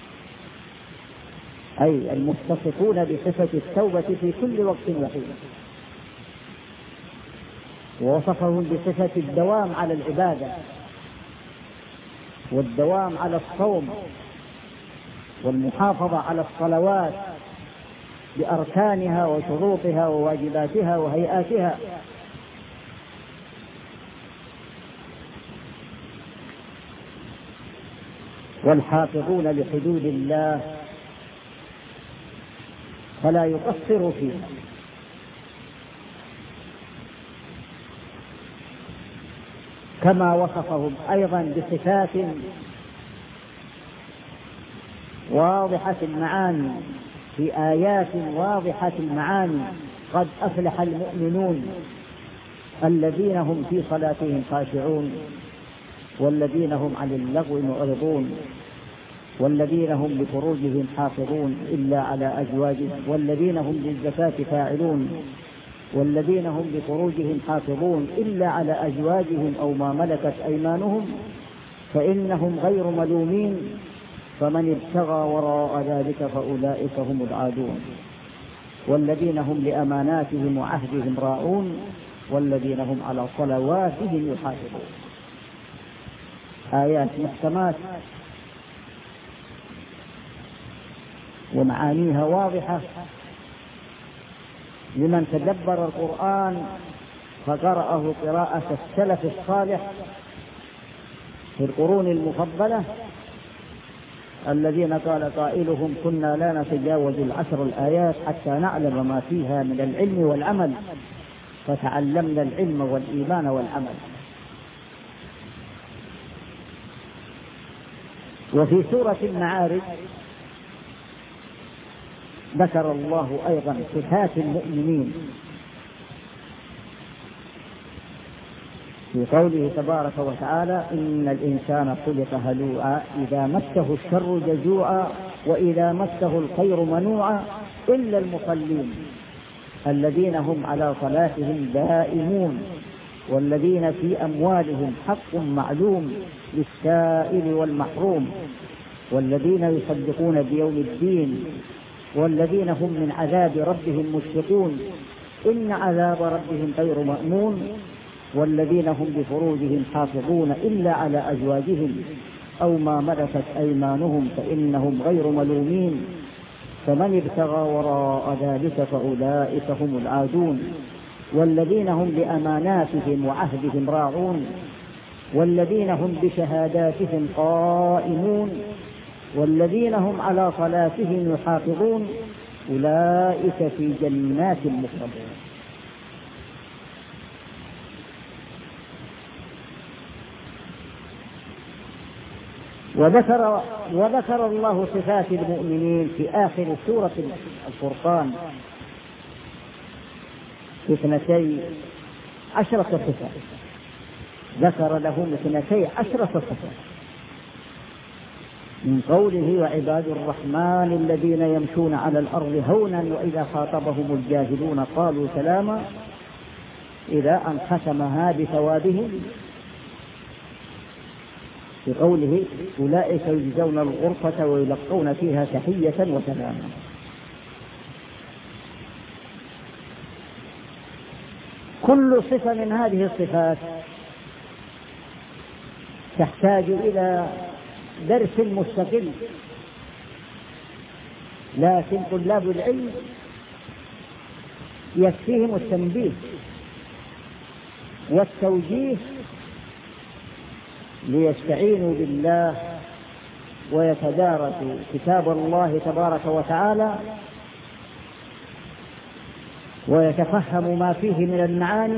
أي المتصفون بصفة التوبة في كل وقت وحين، ووصفهم بصفة الدوام على العبادة والدوام على الصوم والمحافظة على الصلوات بأركانها وشروطها وواجباتها وهيئاتها. والحافظون لحدود الله فلا يقصر فيها، كما وصفهم أيضا بصفات واضحة المعاني في آيات واضحة المعاني: قد أفلح المؤمنون الذين هم في صلاتهم خاشعون والذين هم عن اللغو معرضون والذين هم لفروجهم حافظون إلا على أزواجهم والذين هم للزكاة فاعلون والذين هم لفروجهم حافظون إلا على أزواجهم أو ما ملكت أيمانهم فإنهم غير ملومين فمن ابتغى وراء ذلك فأولئك هم العادون والذين هم لأماناتهم وعهدهم راعون والذين هم على صلواتهم يحافظون. آيات محكمات ومعانيها واضحة لمن تدبر القرآن فقرأه قراءة السلف الصالح في القرون المفضلة الذين قال قائلهم: كنا لا نتجاوز 10 الآيات حتى نعلم ما فيها من العلم والعمل، فتعلمنا العلم والإيمان والعمل. وفي سورة المعارج ذكر الله أيضا صفات المؤمنين في قوله تبارك وتعالى: إن الإنسان خلق هلوعا إذا مسه الشر جزوعا وإذا مسه الخير منوعا إلا المصلين الذين هم على صلاتهم دائمون والذين في أموالهم حق معلوم للسائل والمحروم والذين يصدقون بيوم الدين والذين هم من عذاب ربهم مشفقون إن عذاب ربهم غير مأمون والذين هم لفروجهم حافظون إلا على أزواجهم أو ما ملكت أيمانهم فإنهم غير ملومين فمن ابتغى وراء ذلك فأولئك هم العادون والذين هم لأماناتهم وعهدهم راعون والذين هم بشهاداتهم قائمون والذين هم على صلاتهم يحافظون أولئك في جنات مكرمون. وذكر الله صفات المؤمنين في آخر سورة الفرقان في 12 صفة، ذكر لهم 12 صفة من قوله: وعباد الرحمن الذين يمشون على الأرض هونا وإذا خاطبهم الجاهلون قالوا سلاما، إلى أن ختمها بثوابهم في قوله: أولئك يجزون الغرفة ويلقون فيها تحية وسلاما. كل صفة من هذه الصفات تحتاج إلى درس مستقل، لكن طلاب العلم يكفيهم التنبيه والتوجيه ليستعينوا بالله ويتدارسوا كتاب الله تبارك وتعالى ويتفهموا ما فيه من المعاني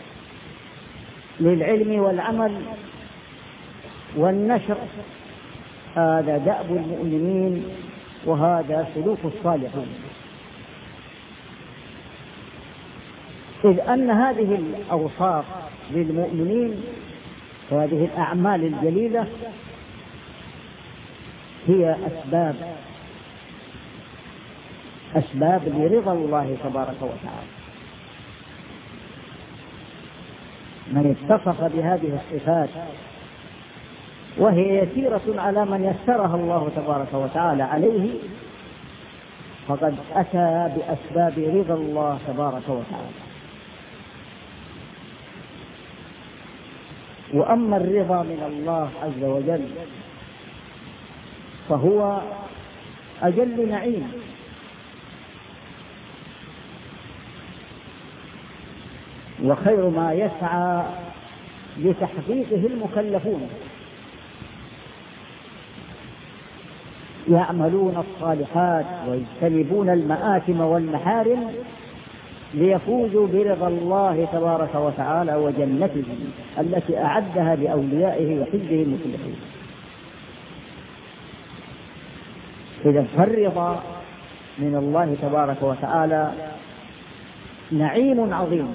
للعلم والعمل والنشر. هذا دأب المؤمنين وهذا سلوك الصالحين، إذ أن هذه الأوصاف للمؤمنين وهذه الأعمال الجليلة هي أسباب لرضا الله تبارك وتعالى. من اتصف بهذه الصفات وهي يسيرة على من يسرها الله تبارك وتعالى عليه فقد أتى بأسباب رضا الله تبارك وتعالى. وأما الرضا من الله عز وجل فهو أجل نعيم، وخير ما يسعى لتحقيقه المكلفون، يعملون الصالحات ويجتنبون المآثم والمحارم ليفوزوا برضا الله تبارك وتعالى وجنته التي أعدها لأوليائه وحزبه المفلحين. إذا فالرضا من الله تبارك وتعالى نعيم عظيم.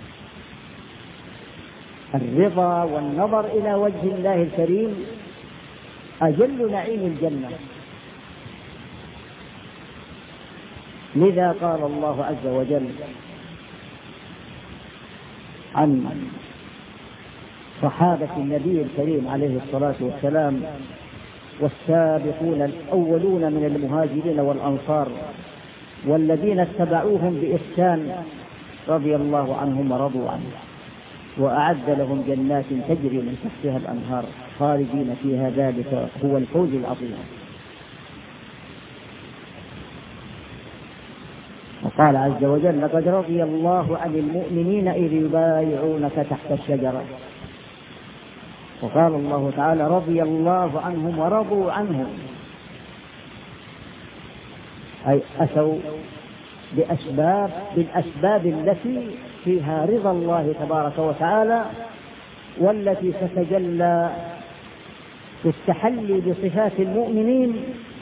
الرضا والنظر إلى وجه الله الكريم أجل نعيم الجنة. لذا قال الله عز وجل عن صحابة النبي الكريم عليه الصلاة والسلام: والسابقون الأولون من المهاجرين والأنصار والذين اتبعوهم بإحسان رضي الله عنهم ورضوا عنه وأعد لهم جنات تجري من تحتها الأنهار خالدين فيها، ذلك هو الفوز العظيم. وقال عز وجل: لقد رضي الله عن المؤمنين إذ يبايعونك تحت الشجرة. وقال الله تعالى: رضي الله عنهم ورضوا عنه، أي أتوا بالأسباب التي فيها رضا الله تبارك وتعالى والتي تتجلى في التحلي بصفات المؤمنين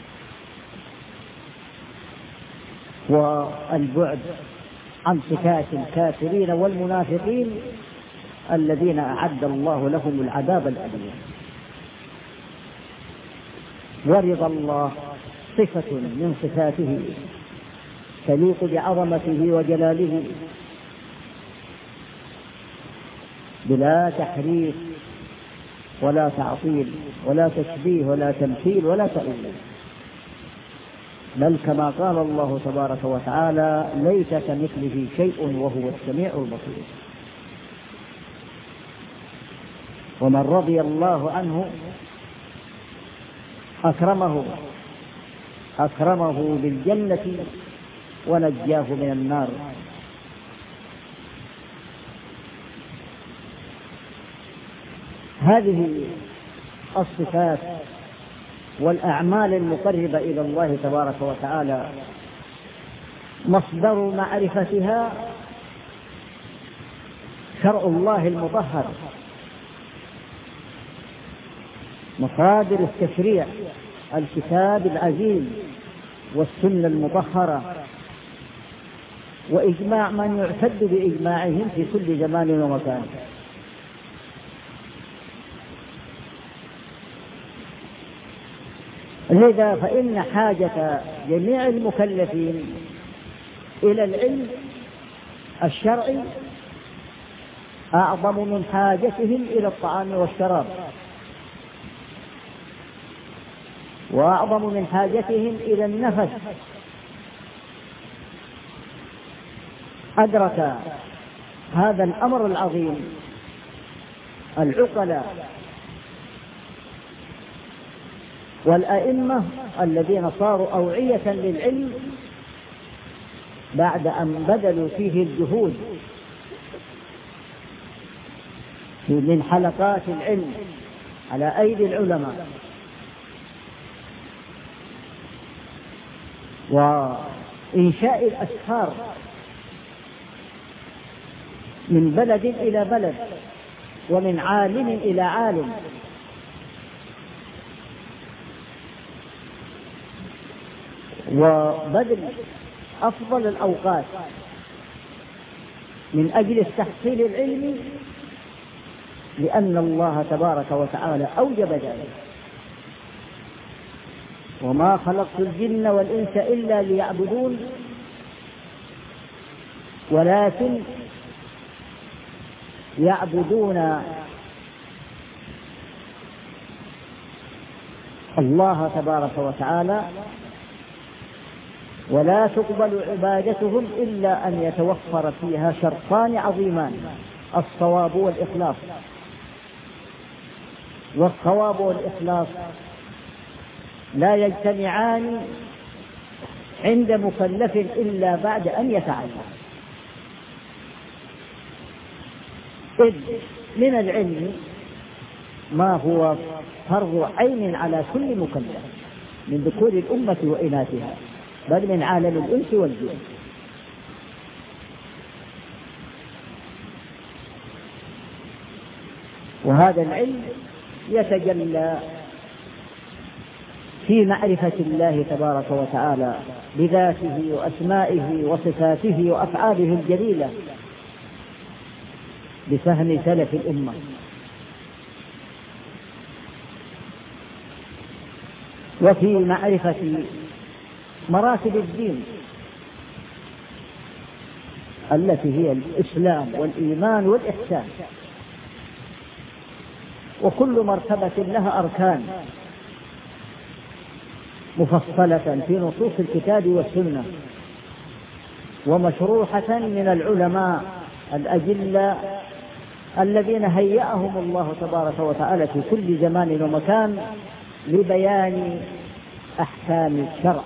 والبعد عن صفات الكافرين والمنافقين الذين أعد الله لهم العذاب الأليم. ورضا الله صفة من صفاته تليق بعظمته وجلاله بلا تحريف ولا تعطيل ولا تشبيه ولا تمثيل ولا تأويل، بل كما قال الله تبارك وتعالى: ليس كمثله شيء وهو السميع البصير. ومن رضي الله عنه أكرمه بالجنة ونجاه من النار. هذه الصفات والأعمال المقربة إلى الله تبارك وتعالى مصدر معرفتها شرع الله المطهر، مصادر التشريع الكتاب العزيز والسنة المطهرة، وإجماع من يعتد بإجماعهم في كل زمان ومكان. لذا فإن حاجة جميع المكلفين إلى العلم الشرعي أعظم من حاجتهم إلى الطعام والشراب، وأعظم من حاجتهم إلى النفس. أدرك هذا الأمر العظيم العقلاء والأئمة الذين صاروا أوعية للعلم بعد أن بذلوا فيه الجهود من حلقات العلم على أيدي العلماء وإنشاء الأسفار من بلد إلى بلد ومن عالم إلى عالم، وبذل أفضل الأوقات من أجل التحصيل العلمي، لأن الله تبارك وتعالى أوجب ذلك: وما خلقت الجن والإنس إلا ليعبدون، ولكن يعبدون الله تبارك وتعالى ولا تقبل عبادتهم إلا أن يتوفر فيها شرطان عظيمان: الصواب والإخلاص. والصواب والإخلاص لا يجتمعان عند مكلف إلا بعد أن يتعلم، إذ من العلم ما هو فرض عين على كل مكلف من ذكور الأمة وإناثها، بل من عالم الإنس والجن. وهذا العلم يتجلى في معرفة الله تبارك وتعالى بذاته وأسمائه وصفاته وأفعاله الجليلة بفهم سلف الأمة، وفي معرفة مراتب الدين التي هي الإسلام والإيمان والإحسان، وكل مرتبة لها أركان مفصلة في نصوص الكتاب والسنة، ومشروحة من العلماء الأجلاء الذين هيأهم الله تبارك وتعالى في كل زمان ومكان لبيان أحكام الشرع.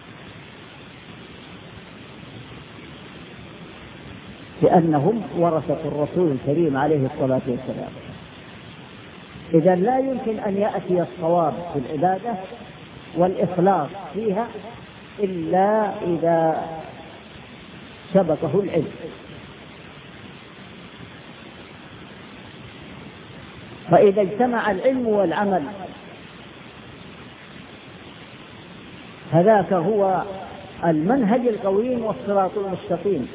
لأنهم ورثة الرسول الكريم عليه الصلاة والسلام. إذا لا يمكن أن يأتي الصواب في العبادة والإخلاص فيها إلا إذا سبقه العلم. فإذا اجتمع العلم والعمل هذاك هو المنهج القويم والصراط المستقيم،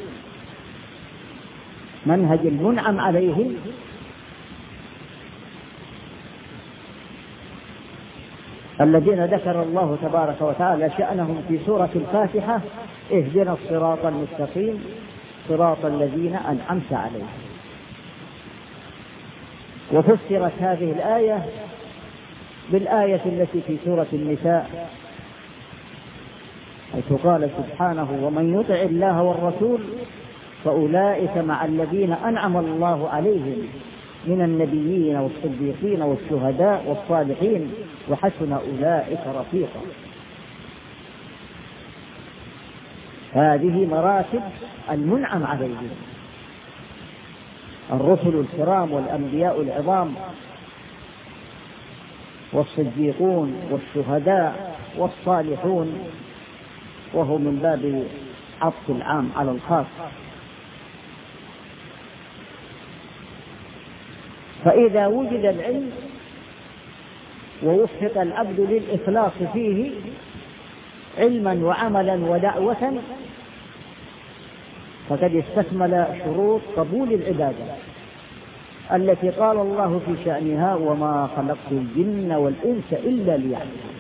منهج المنعم عليهم الذين ذكر الله تبارك وتعالى شأنهم في سورة الفاتحة: اهدنا الصراط المستقيم صراط الذين أنعمت عليهم. وفسرت هذه الآية بالآية التي في سورة النساء حيث قال سبحانه: ومن يطع الله والرسول فأولئك مع الذين أنعم الله عليهم من النبيين والصديقين والشهداء والصالحين وحسن أولئك رفيقا. هذه مراتب المنعم عليهم: الرسل الكرام والأنبياء العظام والصديقون والشهداء والصالحون، وهو من باب عطف العام على الخاص. فإذا وجد العلم ووفق العبد للإخلاص فيه علما وعملا ودعوة فقد استكمل شروط قبول العبادة التي قال الله في شأنها: وما خلقت الجن والإنس إلا ليعبدون.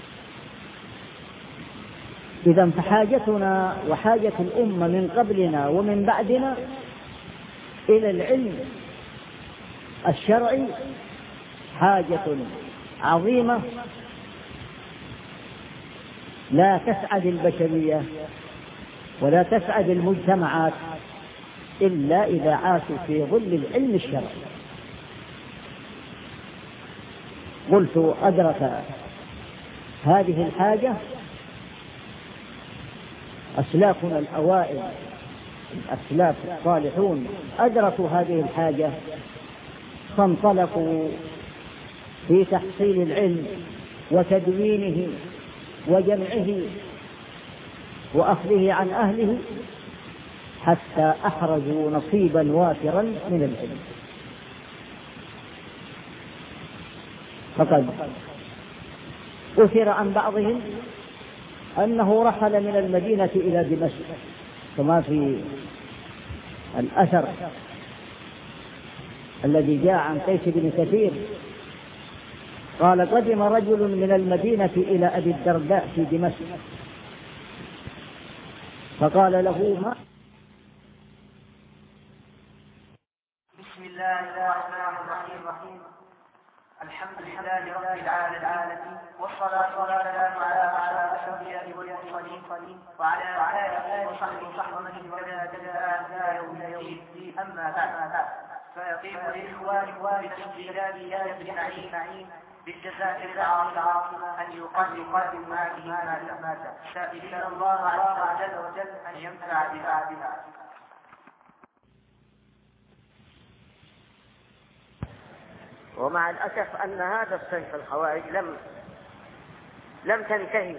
إذا فحاجتنا وحاجة الأمة من قبلنا ومن بعدنا إلى العلم الشرعي حاجة عظيمة لا تسعد البشرية ولا تسعد المجتمعات إلا إذا عاشوا في ظل العلم الشرعي. قلت: أدرك هذه الحاجة أسلافنا الأوائل الأسلاف الصالحون أدركوا هذه الحاجة فانطلقوا في تحصيل العلم وتدوينه وجمعه وأخذه عن أهله حتى أحرزوا نصيبا وافرا من العلم. فقد أثر عن بعضهم أنه رحل من المدينة إلى دمشق كما في الأثر الذي جاء عن قيس بن كثير قال قدم رجل من المدينة إلى أبي الدرداء في دمشق فقال له ما بسم الله الرحمن الرحيم الحمد لله رب العالمين والصلاة والسلام على أشرف الأنبياء والمرسلين وعلى آله وصحبه ومن اهتدى يوم الدين. أما بعد فيطيب للإخوان بتسجيلات أجمعين بالجزائر العاصمة أن يقدم هذه المادة سائلين الله عز وجل أن ينفع بها. ومع الأسف أن هذا الصنف الخوارج لم تنتهي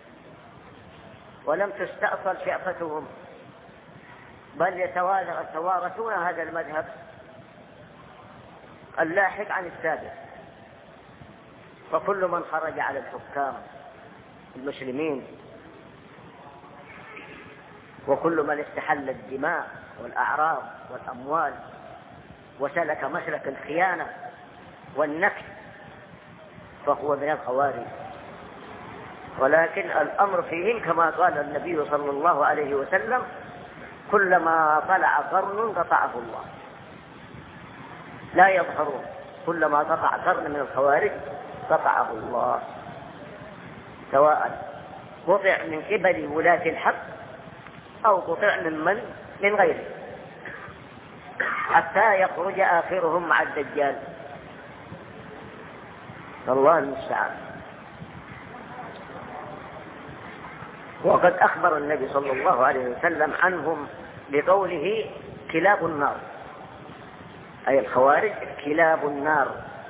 ولم تستأصل شأفتهم، بل يتوارثون هذا المذهب اللاحق عن السابق. فكل من خرج على الحكام المسلمين وكل من استحل الدماء والأعراض والأموال وسلك مسلك الخيانة والنكد فهو من الخوارج. ولكن الأمر فيهم كما قال النبي صلى الله عليه وسلم كلما طلع قرن قطعه الله، لا يظهرون، كلما قطع قرن من الخوارج قطعه الله، سواء قطع من قبل ولاة الحق أو قطع من غيره، حتى يخرج آخرهم مع الدجال، الله المستعان. وقد أخبر النبي صلى الله عليه وسلم عنهم بقوله كلاب النار، أي الخوارج كلاب النار.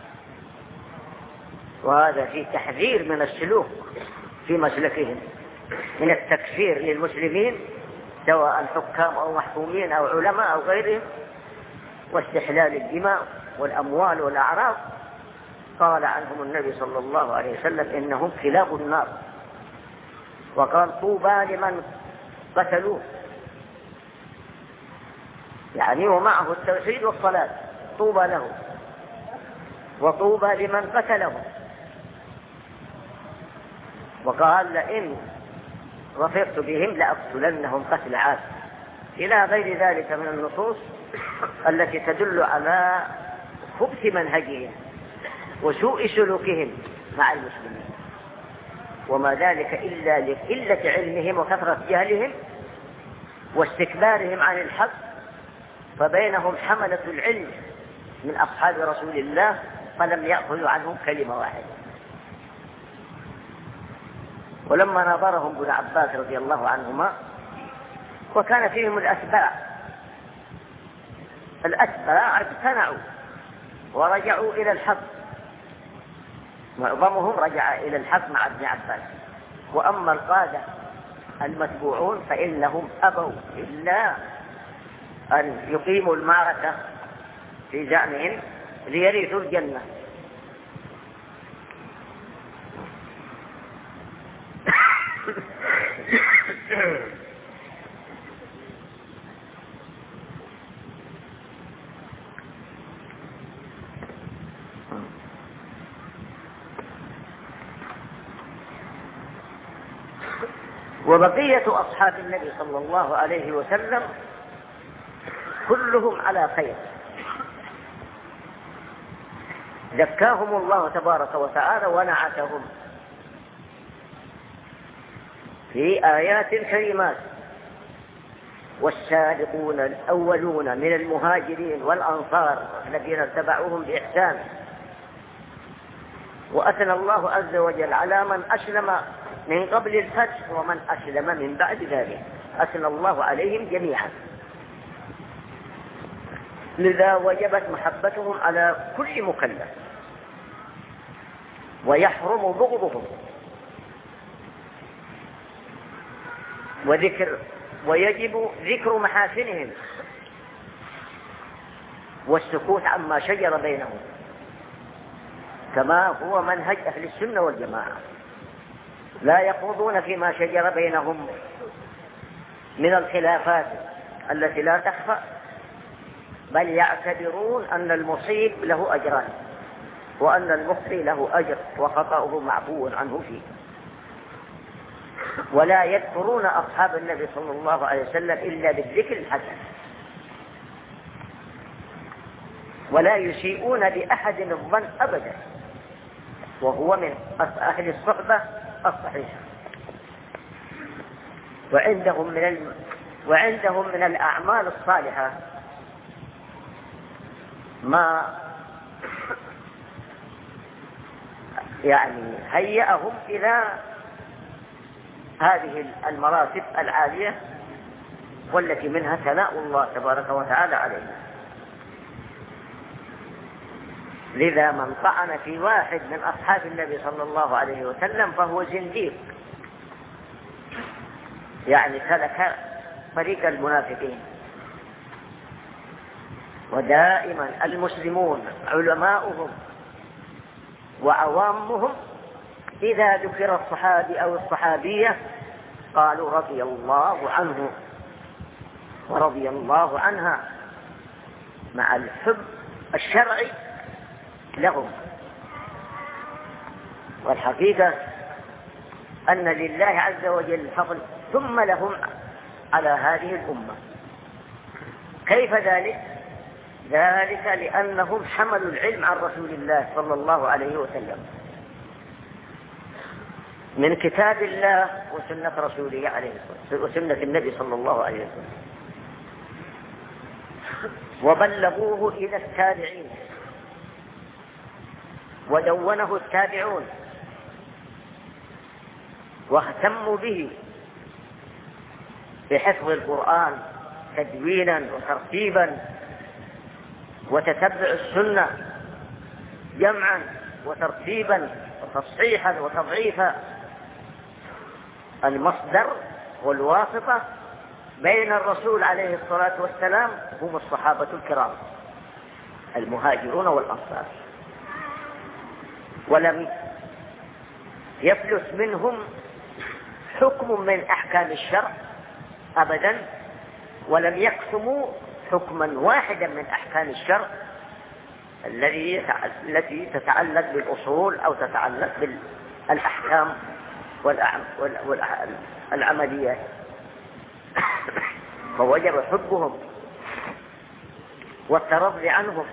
وهذا في تحذير من السلوك في مسلكهم من التكفير للمسلمين سواء حكام أو محكومين أو علماء أو غيرهم، واستحلال الدماء والأموال والأعراض. قال عنهم النبي صلى الله عليه وسلم إنهم كلاب النار، وقال طوبى لمن قتلوه، يعني ومعه التوحيد والصلاة، طوبى له، وطوبى لمن قتله. وقال لئن رفقت بهم لأقتلنهم قتل عاد، إلى غير ذلك من النصوص التي تدل على خبث منهجهم وسوء سلوكهم مع المسلمين، وما ذلك إلا لقلة علمهم وكثرة جهلهم واستكبارهم عن الحق. فبينهم حملة العلم من أصحاب رسول الله فلم يأخذوا عنهم كلمة واحدة. ولما ناظرهم ابن عباس رضي الله عنهما وكان فيهم الأتباع اقتنعوا ورجعوا إلى الحق، معظمهم رجع إلى الحق مع ابن عباس. وأما القادة المتبوعون فإنهم أبوا إلا أن يقيموا المعركة في زعمهم ليرثوا الجنة. وبقية أصحاب النبي صلى الله عليه وسلم كلهم على خير، زكاهم الله تبارك وتعالى ونعتهم في آيات كريمات. والسابقون الأولون من المهاجرين والأنصار الذين اتبعوهم بإحسان وأثنى الله عز وجل على من أسلم من قبل الفتح ومن أسلم من بعد ذلك، أثنى الله عليهم جميعا. لذا وجبت محبتهم على كل مكلف، ويحرم بغضهم، ويجب ذكر محاسنهم والسكوت عما شجر بينهم، كما هو منهج أهل السنة والجماعة. لا يخوضون فيما شجر بينهم من الخلافات التي لا تخفى، بل يعتبرون أن المصيب له أجران، وأن المخطئ له أجر وخطأه معفو عنه فيه. ولا يذكرون أصحاب النبي صلى الله عليه وسلم إلا بالذكر الحسن، ولا يسيئون بأحد الظن أبدا، وهو من أهل الصحبة الصحيحة. وعندهم من الأعمال الصالحة ما هيأهم إلى هذه المراتب العالية، والتي منها ثناء الله تبارك وتعالى عليه. لذا من طعن في واحد من أصحاب النبي صلى الله عليه وسلم فهو زنديق، سلك طريق المنافقين. ودائما المسلمون علماؤهم وعوامهم إذا ذكر الصحابي أو الصحابية قالوا رضي الله عنه ورضي الله عنها، مع الحب الشرعي لهم. والحقيقة أن لله عز وجل الفضل ثم لهم على هذه الأمة. كيف ذلك؟ ذلك لأنهم حملوا العلم عن رسول الله صلى الله عليه وسلم من كتاب الله وسنة رسوله عليه الصلاة وسنة النبي صلى الله عليه وسلم، وبلغوه إلى التابعين، ودونه التابعون، واهتموا به بحفظ القرآن تدوينا وترتيبا، وتتبع السنة جمعا وترتيبا وتصحيحا وتضعيفا. المصدر والواسطة بين الرسول عليه الصلاة والسلام هم الصحابة الكرام المهاجرون والأنصار، ولم يفلت منهم حكم من أحكام الشرع أبدا، ولم يقسموا حكما واحدا من أحكام الشرع التي تتعلق بالأصول أو تتعلق بالأحكام والعمليات. فوجب حبهم والترضي عنهم،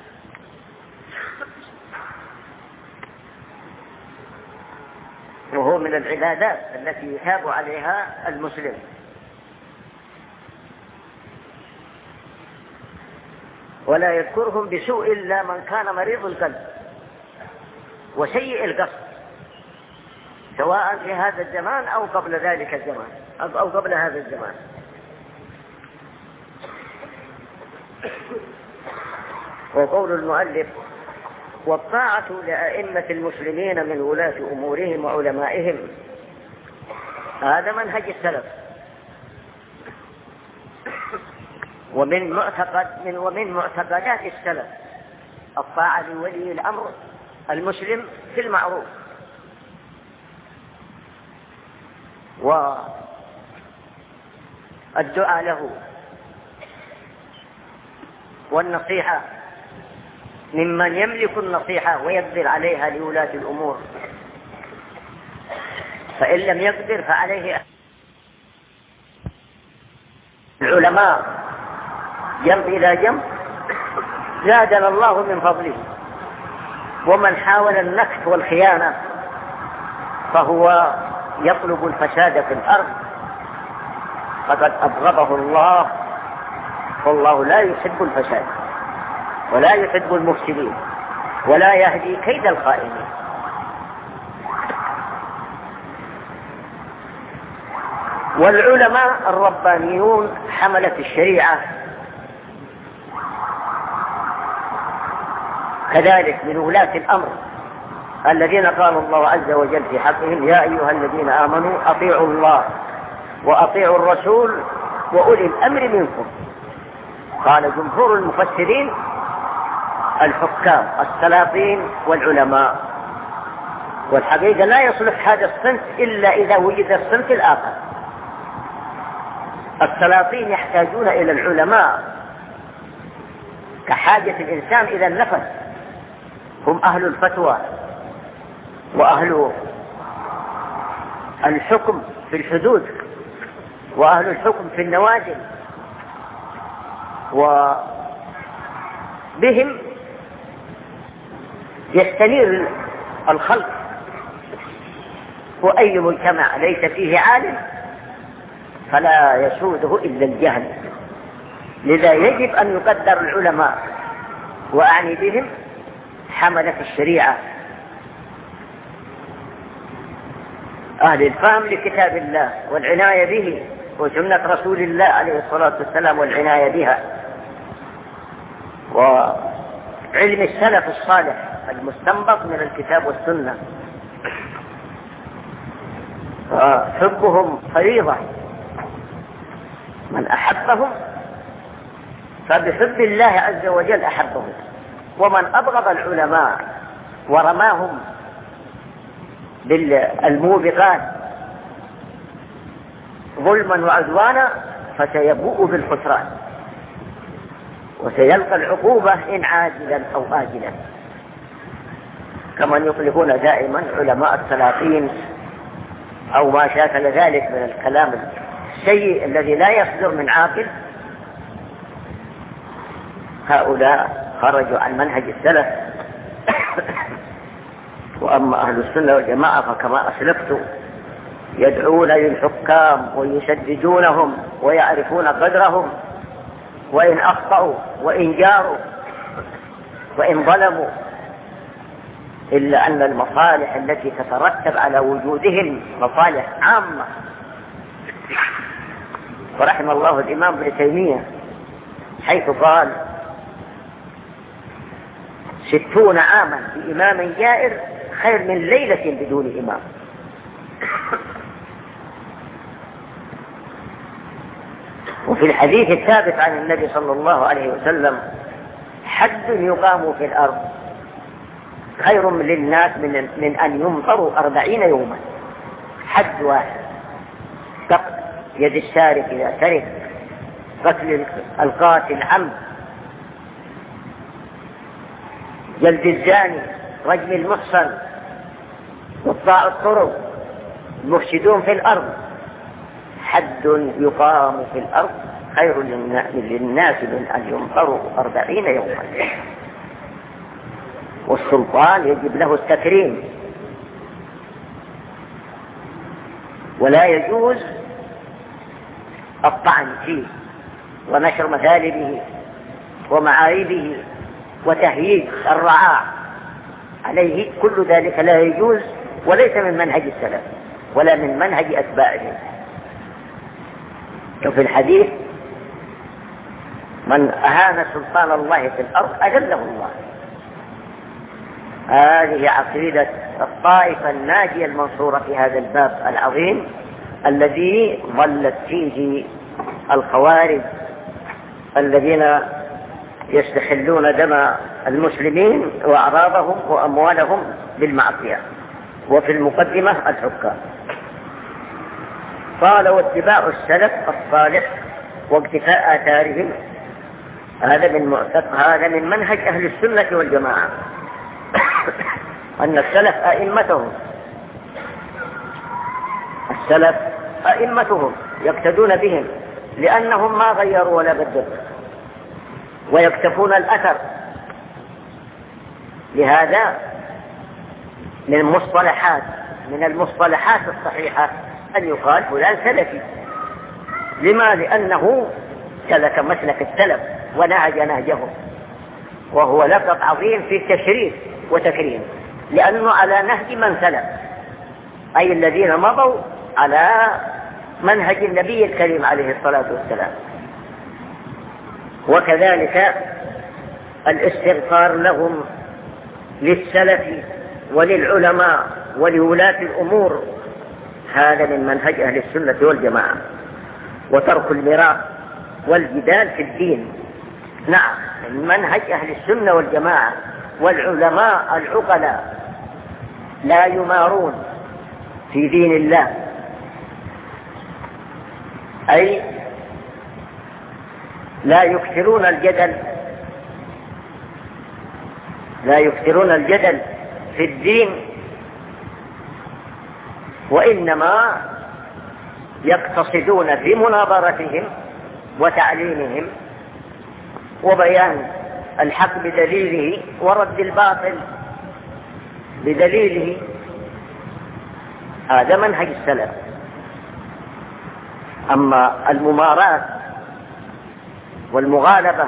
وهو من العبادات التي يثاب عليها المسلم. ولا يذكرهم بسوء إلا من كان مريض القلب وسيء القصد، سواء في هذا الزمان أو قبل ذلك الزمان أو قبل هذا الزمان. وقول المؤلف: والطاعة لأئمة المسلمين من ولاة أمورهم وعلمائهم، هذا منهج السلف، ومن معتقدات السلف الطاعة لولي الأمر المسلم في المعروف، والدعاء له، والنصيحة ممن يملك النصيحة ويقدر عليها لولاة الأمور، فإن لم يقدر فعليه العلماء جنب إلى جنب زادنا الله من فضله. ومن حاول النكت والخيانة فهو يطلب الفساد في الأرض، فقد أبغضه الله، والله لا يحب الفساد ولا يحب المفسدين ولا يهدي كيد الخائنين. والعلماء الربانيون حملة الشريعة كذلك من ولاة الأمر الذين قال الله عز وجل في حقهم: يا أيها الذين آمنوا أطيعوا الله وأطيعوا الرسول وأولي الأمر منكم. قال جمهور المفسرين: الحكام، السلاطين والعلماء. والحقيقة لا يصلح هذا الصنف إلا إذا وجد الصنف الآخر. السلاطين يحتاجون إلى العلماء كحاجة الإنسان إلى النفس، هم أهل الفتوى وأهل الحكم في الحدود وأهل الحكم في النوازل، وبهم يستنير الخلق. وأي مجتمع ليس فيه عالم فلا يسوده إلا الجهل. لذا يجب أن يقدر العلماء، وأعني بهم حملة الشريعة، أهل الفهم لكتاب الله والعناية به، وسنة رسول الله عليه الصلاة والسلام والعناية بها، وعلم السلف الصالح المستنبط من الكتاب والسنة. حبهم فريضة، من أحبهم فبحب الله عز وجل أحبهم، ومن أبغض العلماء ورماهم بالموبقات ظلما وعدوانا فسيبوء بالخسران، وسيلقى العقوبة إن عاجلا أو آجلا، كما يطلقون دائما علماء السلاطين أو ما شاكل ذلك من الكلام السيء الذي لا يصدر من عاقل. هؤلاء خرجوا عن منهج السلف. وأما أهل السنة والجماعة فكما أسلفت يدعون للحكام ويسددونهم ويعرفون قدرهم، وإن أخطأوا وإن جاروا وإن ظلموا، إلا أن المصالح التي تترتب على وجودهم مصالح عامة. ورحم الله الإمام ابن تيمية حيث قال: 60 عاما بإمام جائر خير من ليلة بدون إمام. وفي الحديث الثابت عن النبي صلى الله عليه وسلم: حد يقام في الأرض خير للناس من أن يمطروا 40 يوما. حد واحد: قطع يد السارق إذا سرق، قتل القاتل عمد، جلد الزاني، رجم المحصن، قطاع الطرق، المفسدون في الأرض. حد يقام في الأرض خير للناس من أن يمطروا 40 يوما. والسلطان يجب له التكريم، ولا يجوز الطعن فيه ونشر مثالبه ومعايبه وتهييج الرعاع عليه. كل ذلك لا يجوز، وليس من منهج السلف ولا من منهج أتباعه. وفي الحديث: من أهان سلطان الله في الأرض أذله الله. هذه عقيدة الطائفة الناجية المنصورة في هذا الباب العظيم الذي ظلت فيه الخوارج الذين يستحلون دم المسلمين وأعراضهم وأموالهم بالمعصية. وفي المقدمة الحكام. قال: واتباع السلف الصالح واقتفاء آثارهم، هذا من منهج أهل السنة والجماعة. أن السلف أئمتهم يقتدون بهم، لأنهم ما غيروا ولا بدلوا، ويكتفون الأثر. لهذا من المصطلحات الصحيحة أن يقال فلان سلفي. لما؟ لأنه سلك مسلك السلف ونهج نهجهم، وهو لقب عظيم في تشريف وتكريم، لأنه على نهج من سلف، أي الذين مضوا على منهج النبي الكريم عليه الصلاة والسلام. وكذلك الاستغفار لهم للسلف وللعلماء ولولاة الأمور، هذا من منهج أهل السنة والجماعة. وترك المراء والجدال في الدين، نعم، من منهج أهل السنة والجماعة. والعلماء العقلاء لا يمارون في دين الله، أي لا يكثرون الجدل في الدين، وإنما يقتصدون في مناظرتهم وتعليمهم وبيان الحق بدليله ورد الباطل بدليله. هذا منهج السلف. أما الممارات والمغالبة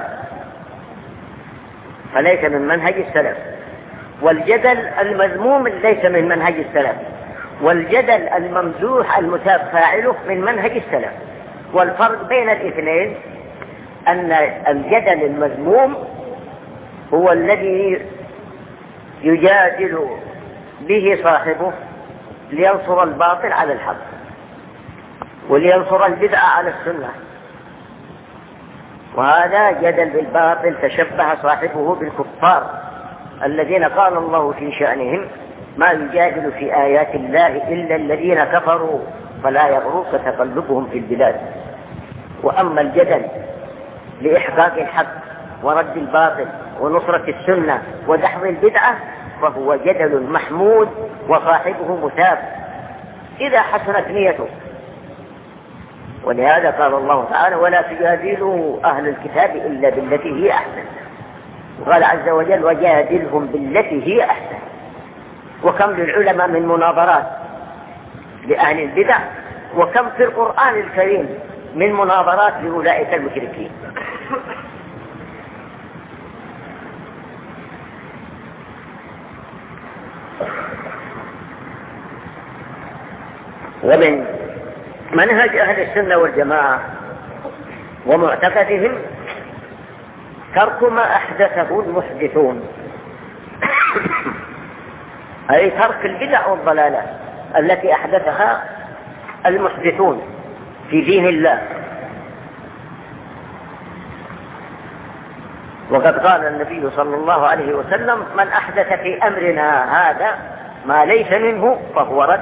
فليس من منهج السلف، والجدل المذموم ليس من منهج السلف، والجدل الممدوح المثاب فاعله من منهج السلف. والفرق بين الاثنين أن الجدل المذموم هو الذي يجادل به صاحبه لينصر الباطل على الحق ولينصر البدعة على السنة، وهذا جدل بالباطل تشبه صاحبه بالكفار الذين قال الله في شأنهم ما يجادل في آيات الله إلا الذين كفروا فلا يغرك تقلبهم في البلاد. وأما الجدل لإحقاق الحق ورد الباطل ونصرة السنة ودحض البدعة فهو جدل محمود وصاحبه مثاب إذا حسنت نيته. ولهذا قال الله تعالى ولا تجادلوا أهل الكتاب إلا بالتي هي أحسن، وقال عز وجل وجادلهم بالتي هي أحسن. وكم للعلماء من مناظرات لأهل البدع، وكم في القرآن الكريم من مناظرات لأولئك المشركين. ومن منهج أهل السنة والجماعة ومعتقدهم ترك ما أحدثه المحدثون، أي ترك البدع والضلالات التي أحدثها المحدثون في دين الله. وقد قال النبي صلى الله عليه وسلم من أحدث في أمرنا هذا ما ليس منه فهو رد،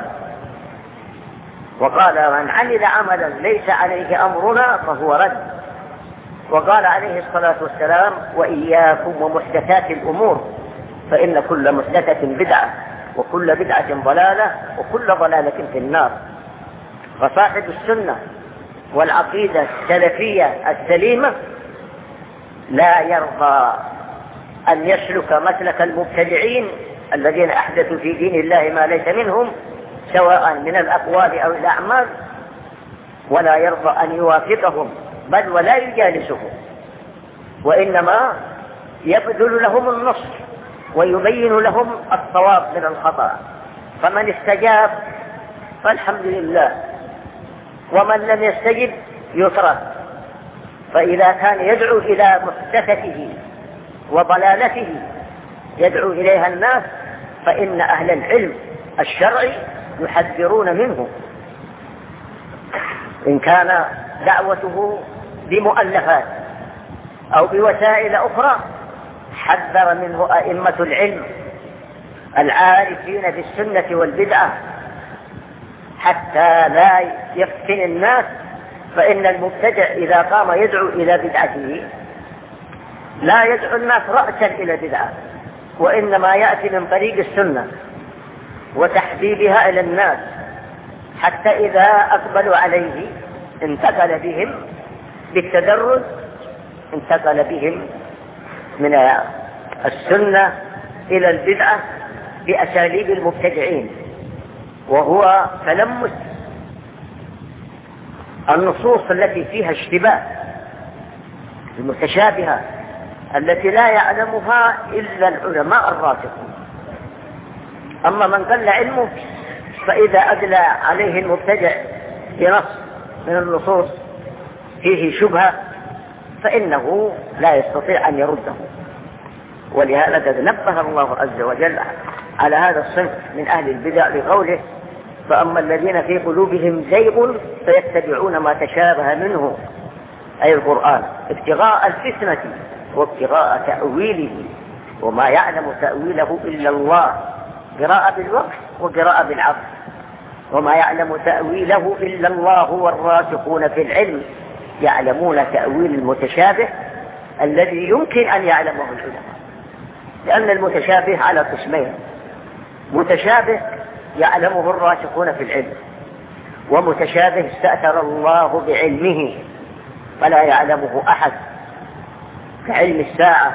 وقال من عمل عملا ليس عليه أمرنا فهو رد، وقال عليه الصلاة والسلام وإياكم ومحدثات الأمور فإن كل محدثة بدعة وكل بدعة ضلالة وكل ضلالة في النار. فصاحب السنة والعقيدة السلفية السليمة لا يرضى أن يسلك مسلك المبتدعين الذين أحدثوا في دين الله ما ليس منهم سواء من الأقوال أو الأعمال، ولا يرضى أن يوافقهم بل ولا يجالسهم، وإنما يبذل لهم النصر ويبين لهم الصواب من الخطأ. فمن استجاب فالحمد لله، ومن لم يستجب يترك. فإذا كان يدعو إلى محدثته وضلالته يدعو إليها الناس فإن أهل العلم الشرعي يحذرون منه، إن كان دعوته بمؤلفات أو بوسائل أخرى حذر منه أئمة العلم العارفين بالسنة والبدعة حتى لا يفتن الناس. فإن المبتدع إذا قام يدعو إلى بدعته لا يدعو الناس رأسا إلى بدعة، وإنما يأتي من طريق السنة وتحبيبها إلى الناس، حتى إذا أقبلوا عليه انتقل بهم بالتدرج، انتقل بهم من السنة إلى البدعة بأساليب المبتدعين، وهو تلمس النصوص التي فيها اشتباه المتشابهة التي لا يعلمها إلا العلماء الراسخون. أما من قل علمه فإذا أدلى عليه المبتدع بنص من النصوص فيه شبهة فإنه لا يستطيع أن يرده. ولهذا قد نبه الله عز وجل على هذا الصنف من أهل البدع بقوله: فأما الذين في قلوبهم زيغ فيتبعون ما تشابه منه، أي القرآن، ابتغاء الفتنة وابتغاء تأويله وما يعلم تأويله إلا الله، قراءة بالوقف وقراءة بالعطف، وما يعلم تأويله إلا الله والراسخون في العلم يعلمون تأويل المتشابه الذي يمكن أن يعلمه العلماء. لأن المتشابه على قسمين: متشابه يعلمه الراسخون في العلم، ومتشابه استأثر الله بعلمه فلا يعلمه أحد، كعلم الساعة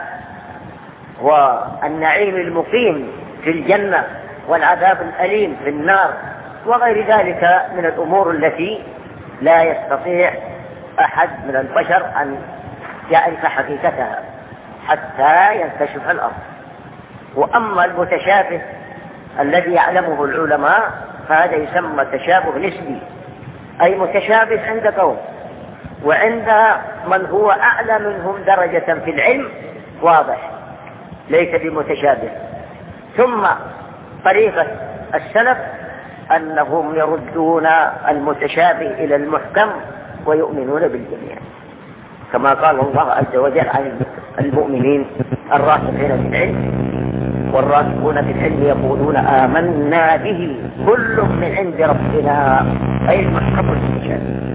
والنعيم المقيم في الجنة والعذاب الأليم في النار وغير ذلك من الأمور التي لا يستطيع أحد من البشر أن يعرف حقيقتها حتى ينكشف الأمر. وأما المتشابه الذي يعلمه العلماء فهذا يسمى تشابه نسبي، أي متشابه عند قوم، وعند من هو أعلى منهم درجة في العلم واضح ليس بمتشابه. ثم طريقة السلف أنهم يردون المتشابه إلى المحكم ويؤمنون بالجميع، كما قال الله عز وجل عن المؤمنين الراسخين في العلم: والراسخون في العلم يقولون آمنا به كل من عند ربنا، أي المحكم والمتشابه.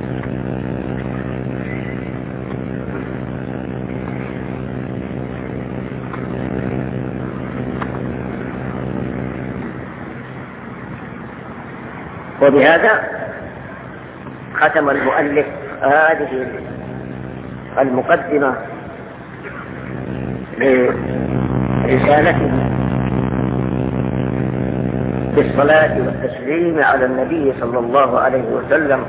وبهذا ختم المؤلف هذه المقدمة لرسالته بالصلاة والتسليم على النبي صلى الله عليه وسلم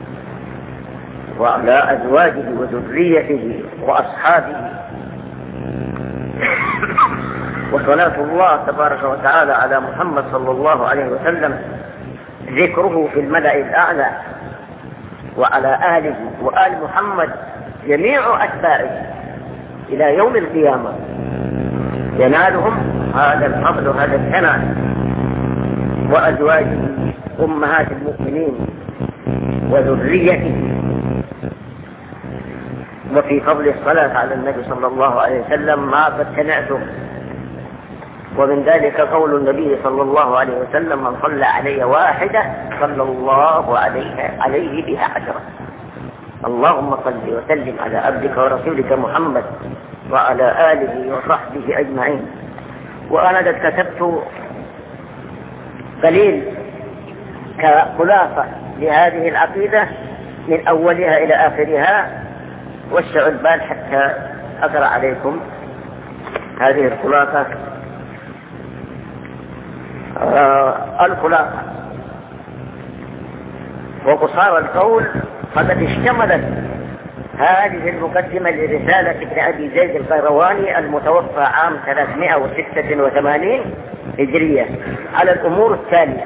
وعلى أزواجه وذريته وأصحابه، وصلاة الله تبارك وتعالى على محمد صلى الله عليه وسلم ذكره في الملأ الأعلى، وعلى آله وآل محمد جميع أتباعه إلى يوم القيامة ينالهم هذا الفضل وهذا الثناء، وأزواجه أمهات المؤمنين وذريته. وفي فضل الصلاة على النبي صلى الله عليه وسلم ما قد سمعتم، ومن ذلك قول النبي صلى الله عليه وسلم: من صلى علي واحدة صلى الله عليه بها عشرة. اللهم صل وسلم على عبدك ورسولك محمد وعلى آله وصحبه أجمعين. وأنا قد كتبت قليل كخلاصة لهذه العقيدة من أولها إلى آخرها، وسعوا البال حتى أقرأ عليكم هذه الخلاصة. الخلاصة وقصار القول: فقد اشتملت هذه المقدمة لرسالة ابن أبي زيد القيرواني المتوفى عام 386 هجرية على الأمور التالية: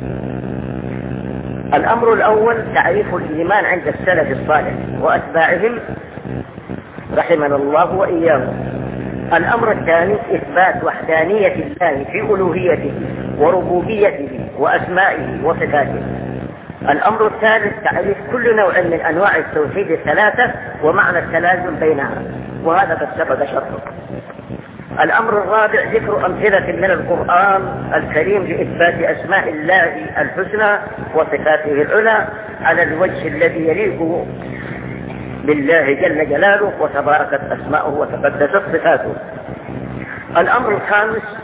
الأمر الأول تعريف الإيمان عند السلف الصالح وأتباعهم رحمنا الله وإياهم. الأمر الثاني إثبات وحدانية الله في ألوهيته وربوبيته وأسمائه وصفاته. الأمر الثالث تعريف كل نوع من أنواع التوحيد الثلاثة ومعنى التلازم بينها، وهذا قد سبق شرحه. الأمر الرابع ذكر أمثلة من القرآن الكريم لإثبات أسماء الله الحسنى وصفاته العلى على الوجه الذي يليق بالله جل جلاله وتباركت أسماؤه وتقدست صفاته. الأمر الخامس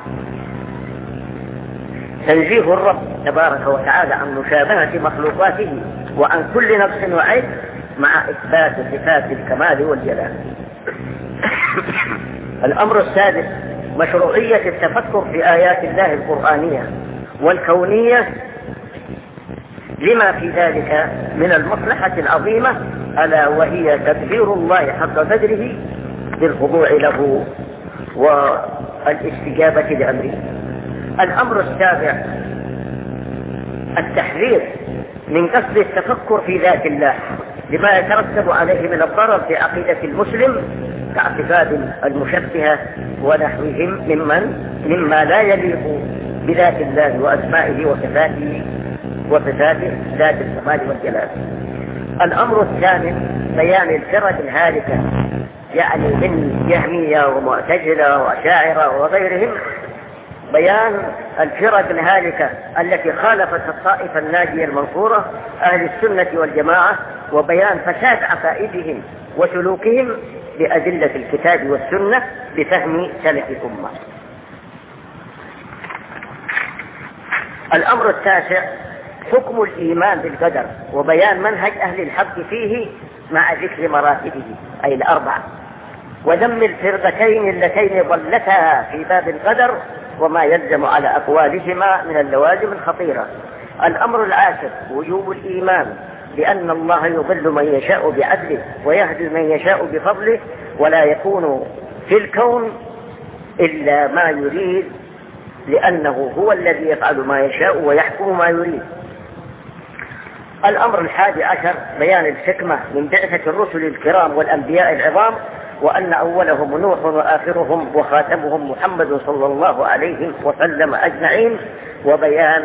تنزيه الرب تبارك وتعالى عن مشابهة مخلوقاته وعن كل نقص وعيب مع إثبات صفات الكمال والجلال. الأمر السادس مشروعية التفكر في آيات الله القرآنية والكونية لما في ذلك من المصلحة العظيمة، ألا وهي تدبير الله حق قدره بالخضوع له والاستجابة لأمره. الأمر السابع التحذير من قصد التفكر في ذات الله لما يترتب عليه من الضرر في عقيدة المسلم كاعتقاد المشبهة ونحوهم مما لا يليق بذات الله وأسمائه وصفاته ذات الكمال والجلال. الأمر الثامن بيان الفرق الهالكة، يعني من جهمية ومعتزلة وأشاعرة وغيرهم، بيان الفرق الهالكة التي خالفت الطائفة الناجية المنصورة أهل السنة والجماعة، وبيان فساد عقائدهم وسلوكهم بأدلة الكتاب والسنة بفهم سلف الأمة. الأمر التاسع حكم الإيمان بالقدر وبيان منهج أهل الحق فيه مع ذكر مراتبه أي الأربعة، وذم الفرقتين اللتين ضلتا في باب القدر وما يلزم على أقوالهما من اللوازم الخطيرة. الأمر العاشر وجوب الإيمان بأن الله يضل من يشاء بعدله ويهدي من يشاء بفضله، ولا يكون في الكون إلا ما يريد، لأنه هو الذي يفعل ما يشاء ويحكم ما يريد. الأمر الحادي عشر بيان الحكمة من بعثة الرسل الكرام والأنبياء العظام، وأن أولهم نوح وآخرهم وخاتمهم محمد صلى الله عليه وسلم أجمعين، وبيان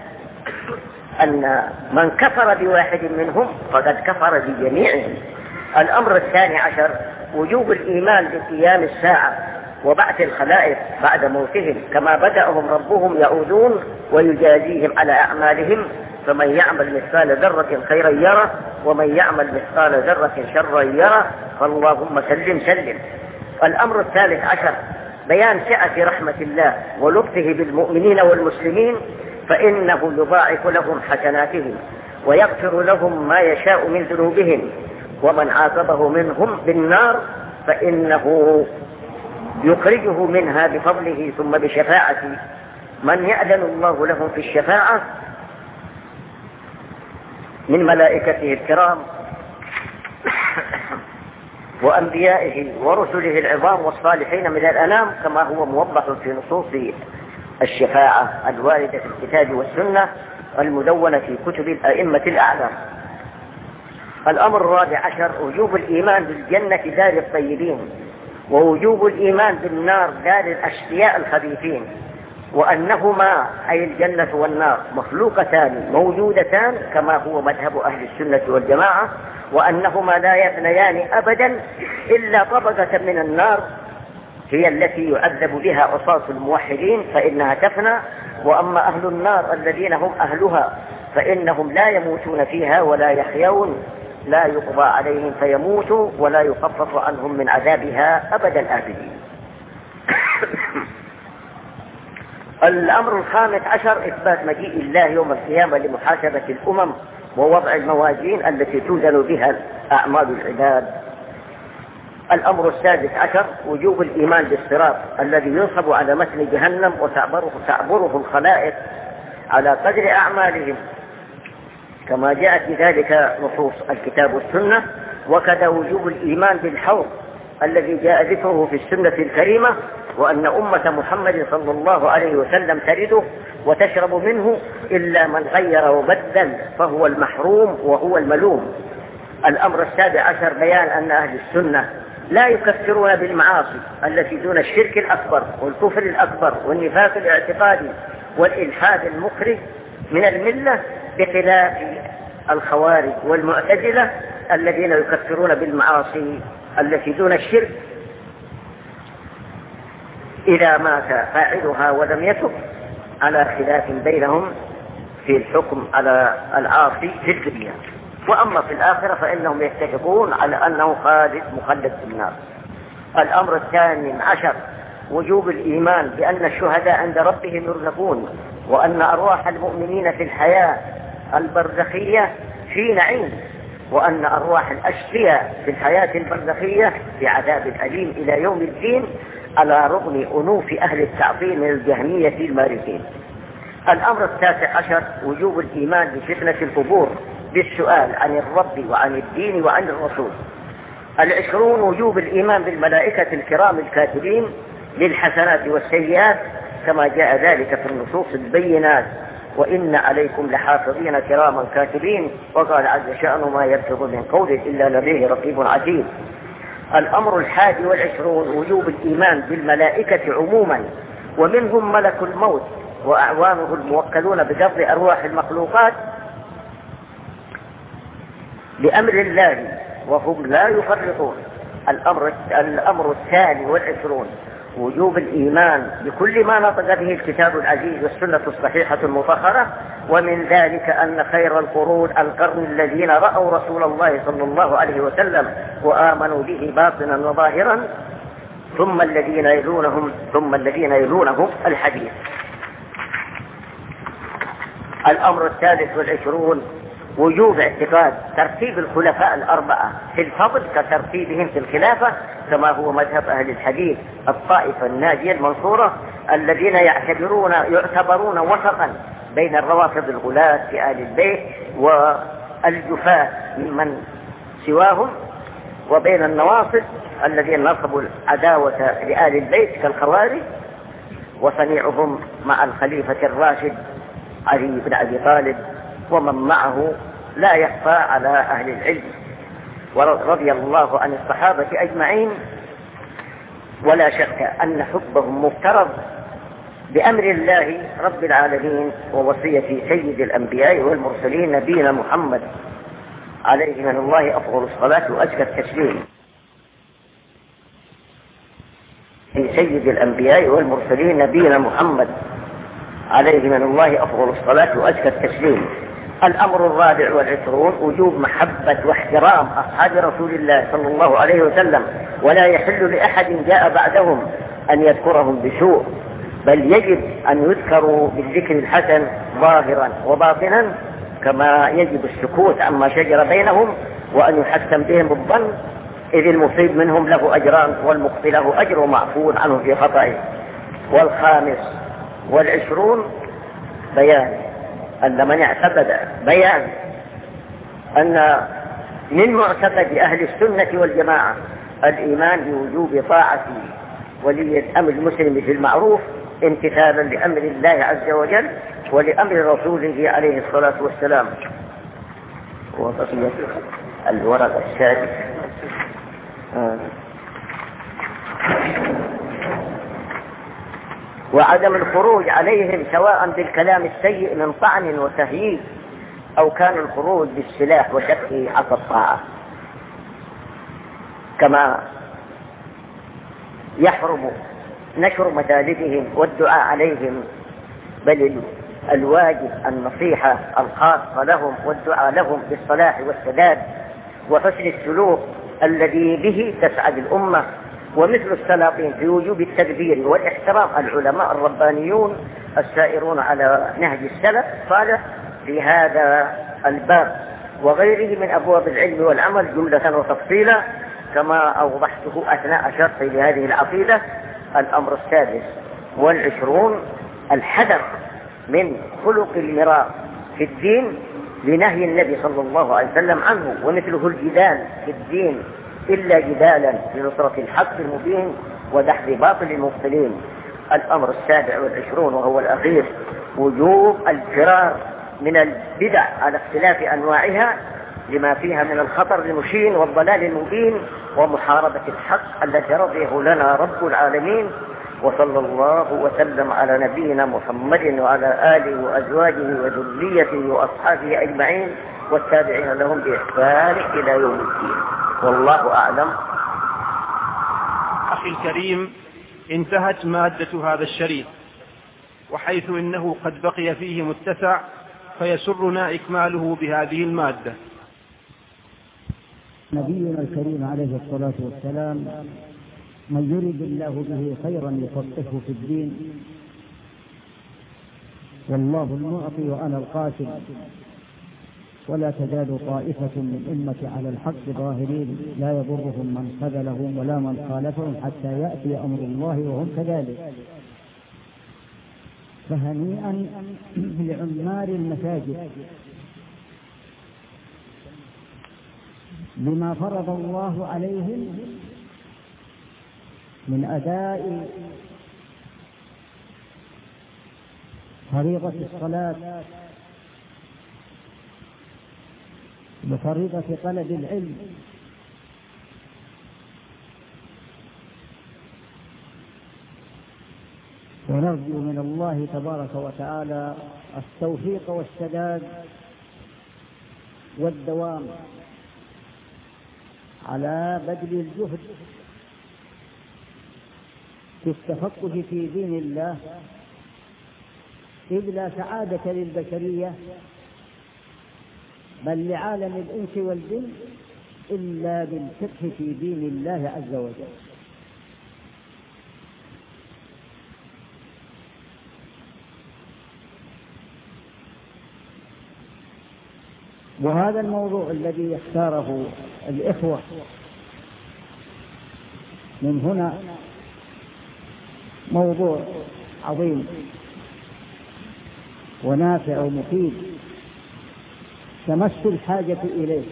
أن من كفر بواحد منهم فقد كفر بجميعهم. الأمر الثاني عشر وجوب الإيمان بقيام الساعة وبعث الخلائق بعد موتهم، كما بدأهم ربهم يعودون ويجازيهم على أعمالهم، فمن يعمل مثقال ذرة خيرا يره ومن يعمل مثقال ذرة شرا يره، فاللهم سلم سلم. الأمر الثالث عشر بيان سعة رحمة الله ولطفه بالمؤمنين والمسلمين، فإنه يضاعف لهم حسناتهم ويغفر لهم ما يشاء من ذنوبهم، ومن عاقبه منهم بالنار فإنه يخرجه منها بفضله ثم بشفاعة من يأذن الله لهم في الشفاعة من ملائكته الكرام وأنبيائه ورسله العظام والصالحين من الأنام، كما هو موضح في نصوص الشفاعة الواردة في الكتاب والسنة المدونة في كتب الأئمة الأعلام. الأمر الرابع عشر وجوب الإيمان بالجنة دار الطيبين، ووجوب الإيمان بالنار دار الأشقياء الخبيثين، وأنهما أي الجنة والنار مخلوقتان موجودتان كما هو مذهب أهل السنة والجماعة، وأنهما لا يفنيان أبدا إلا طبقة من النار هي التي يعذب بها عصاة الموحدين فإنها تفنى، وأما أهل النار الذين هم أهلها فإنهم لا يموتون فيها ولا يحيون، لا يقضى عليهم فيموتوا ولا يخفف عنهم من عذابها أبدا آبدين. الأمر الخامس عشر إثبات مجيء الله يوم القيامة لمحاسبة الأمم ووضع الموازين التي توزن بها أعمال العباد. الأمر السادس عشر وجوب الإيمان بالصراط الذي ينصب على متن جهنم وتعبره الخلائق على قدر أعمالهم، كما جاءت بذلك نصوص الكتاب والسنة. وكذا وجوب الإيمان بالحوض الذي جاء ذكره في السنة الكريمة، وأن أمة محمد صلى الله عليه وسلم ترده وتشرب منه إلا من غير وبدل فهو المحروم وهو الملوم. الأمر السابع عشر بيان أن أهل السنة لا يكفرون بالمعاصي التي دون الشرك الأكبر والكفر الأكبر والنفاق الاعتقادي والإلحاد المخرج من الملة، بخلاف الخوارج والمعتزلة الذين يكفرون بالمعاصي التي دون الشرك إذا مات فاعلها ولم يتب، على خلاف بينهم في الحكم على العاصي في الدنيا، وأما في الآخرة فإنهم يتفقون على أنه مخلد في النار. الأمر الثاني عشر وجوب الإيمان بأن الشهداء عند ربهم يرزقون، وأن أرواح المؤمنين في الحياة البرزخية في نعيم، وأن أرواح الأشقياء في الحياة البرزخية في عذاب أليم إلى يوم الدين، على رغم أنوف أهل التعطيل من الجهمية المارقين. الأمر التاسع عشر وجوب الإيمان بفتنة القبور بالسؤال عن الرب وعن الدين وعن الرسول. 20 وجوب الإيمان بالملائكة الكرام الكاتبين للحسنات والسيئات، كما جاء ذلك في النصوص البينات وإن عليكم لحافظين كراما كاتبين. وقال عز شأنه ما يلفظ من قول إلا لديه رقيب عتيد. الأمر 21 وجوب الإيمان بالملائكة عموما، ومنهم ملك الموت وأعوانه الموكلون بقبض أرواح المخلوقات بأمر الله وهم لا يفرطون. الأمر 22 وجوب الإيمان بكل ما نطق به الكتاب العزيز والسنة الصحيحة المطهرة، ومن ذلك أن خير القرون القرن الذين رأوا رسول الله صلى الله عليه وسلم وآمنوا به باطنا وظاهرا، ثم الذين يلونهم الحديث. الأمر 23 وجوب اعتقاد ترتيب الخلفاء الأربعة في الفضل كترتيبهم في الخلافة، كما هو مذهب أهل الحديث الطائفة الناجية المنصورة الذين يعتبرون وسطا بين الروافض الغلاة في آل البيت والجفاة ممن سواهم، وبين النواصب الذين نصبوا العداوة لآل البيت كالخوارج، وصنيعهم مع الخليفة الراشد علي بن أبي طالب ومن معه لا يخفى على أهل العلم، ورضي الله عن الصحابة أجمعين. ولا شك أن حبهم مفترض بأمر الله رب العالمين ووصية سيد الأنبياء والمرسلين نبينا محمد عليه من الله أفضل الصلاة وأزكى التسليم. سيد الأنبياء والمرسلين نبينا محمد عليه من الله أفضل الصلاة وأزكى التسليم. الأمر 24 وجوب محبة واحترام أصحاب رسول الله صلى الله عليه وسلم، ولا يحل لأحد جاء بعدهم أن يذكرهم بسوء، بل يجب أن يذكروا بالذكر الحسن ظاهرا وباطنا، كما يجب السكوت عما شجر بينهم وأن يحكم بهم الظن، إذ المصيب منهم له أجران والمخطئ له أجر معفو عنه في خطئه. 25 بيان أن من اعتقد بيان أن من معتقد أهل السنة والجماعة الإيمان بوجوب طاعة ولي الأمر المسلم في المعروف امتثالا لأمر الله عز وجل ولأمر رسوله عليه الصلاة والسلام. وبقي الورق السادس وعدم الخروج عليهم سواء بالكلام السيء من طعن وتهييج أو كان الخروج بالسلاح وشق عصا الطاعة، كما يحرم نشر مجالسهم والدعاء عليهم، بل الواجب النصيحة الخاصة لهم والدعاء لهم بالصلاح والسداد وحسن السلوك الذي به تسعد الأمة. ومثل السلاطين في وجوب التدبير والاحترام العلماء الربانيون السائرون على نهج السلف الصالح في هذا الباب وغيره من أبواب العلم والعمل جملة وتفصيلا، كما أوضحته أثناء شرحي لهذه العقيدة. الأمر 26 الحذر من خلق المراء في الدين لنهي النبي صلى الله عليه وسلم عنه، ومثله الجدال في الدين إلا جدالا لنصرة الحق المبين ودحض باطل المبطلين. الأمر 27 وهو الأخير وجوب الفرار من البدع على اختلاف أنواعها لما فيها من الخطر المشين والضلال المبين ومحاربة الحق الذي رضيه لنا رب العالمين. وصلى الله وسلم على نبينا محمد وعلى آله وأزواجه وذريته وأصحابه أجمعين والتابعين لهم بإحسان إلى يوم الدين، والله أعلم. أخي الكريم، انتهت مادة هذا الشريط، وحيث إنه قد بقي فيه متسع فيسرنا إكماله بهذه المادة. نبينا الكريم عليه الصلاة والسلام من يريد الله به خيرا يفقهه في الدين، والله المعطي وأنا القاسم، ولا تزال طائفة من أمتي على الحق ظاهرين لا يضرهم من خذلهم ولا من خالفهم حتى يأتي أمر الله وهم كذلك. فهنيئا لعمار المساجد بما فرض الله عليهم من أداء فريضة الصلاة بفريضة طلب العلم، ونرجو من الله تبارك وتعالى التوفيق والسداد والدوام على بذل الجهد في التفقه في دين الله، إذ لا سعادة للبشرية بل لعالم الإنس والجن إلا بالفقه في دين الله عز وجل. وهذا الموضوع الذي اختاره الإخوة من هنا موضوع عظيم ونافع ومفيد تمس الحاجة إليه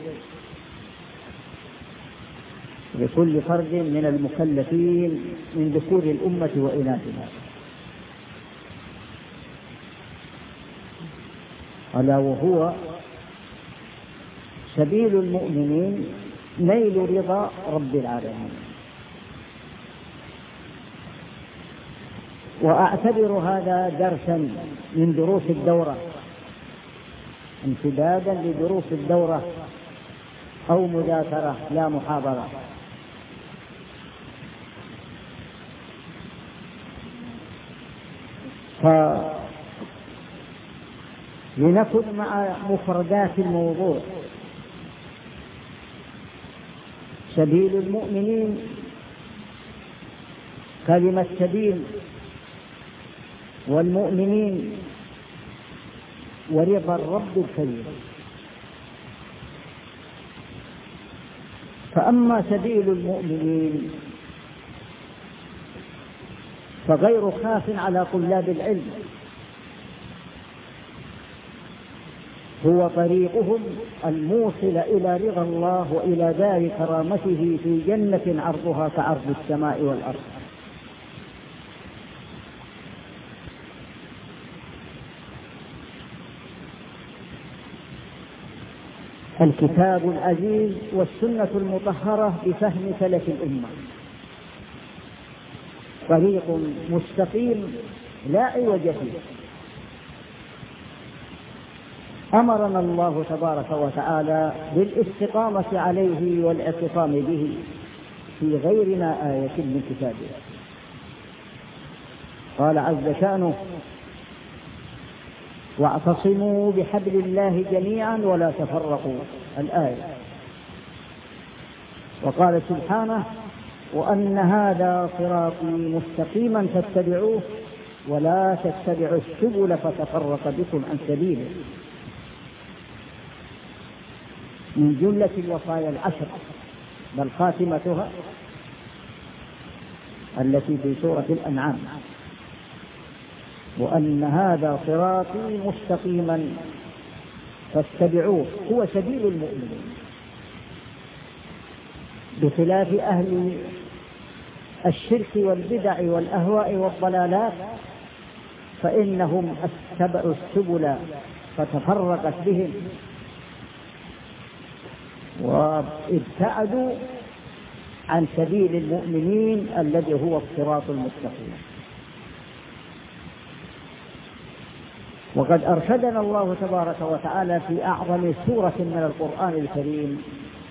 لكل فرد من المكلفين من ذكور الأمة وإناثها، ألا وهو سبيل المؤمنين نيل رضا رب العالمين. وأعتبر هذا درسا من دروس الدورة، امتدادا لدروس الدورة أو مذاكرة لا محاضرة. فلنكن مع مفردات الموضوع. سبيل المؤمنين، كلمة سبيل، والمؤمنين، ورضا الرب الكريم. فأما سبيل المؤمنين فغير خاف على طلاب العلم، هو طريقهم الموصل إلى رضا الله وإلى دار كرامته في جنة عرضها كعرض السماء والأرض. الكتاب العزيز والسنة المطهرة بفهم سلف الأمة، طريق مستقيم لا عوج فيه. أمرنا الله تبارك وتعالى بالاستقامة عليه والاعتصام به في غير ما آية من كتابه. قال عز شأنه: واعتصموا بحبل الله جميعا ولا تفرقوا، الآية. وقال سبحانه: وأن هذا صراطي مستقيما فاتبعوه ولا تتبعوا السبل فتفرق بكم عن سبيله، من جملة الوصايا العشر بل خاتمتها التي في سورة الأنعام: وأن هذا صراطي مستقيما فاتبعوه، هو سبيل المؤمنين، بخلاف أهل الشرك والبدع والأهواء والضلالات فإنهم اتبعوا السبل فتفرقت بهم وابتعدوا عن سبيل المؤمنين الذي هو الصراط المستقيم. وقد أرشدنا الله تبارك وتعالى في أعظم سورة من القرآن الكريم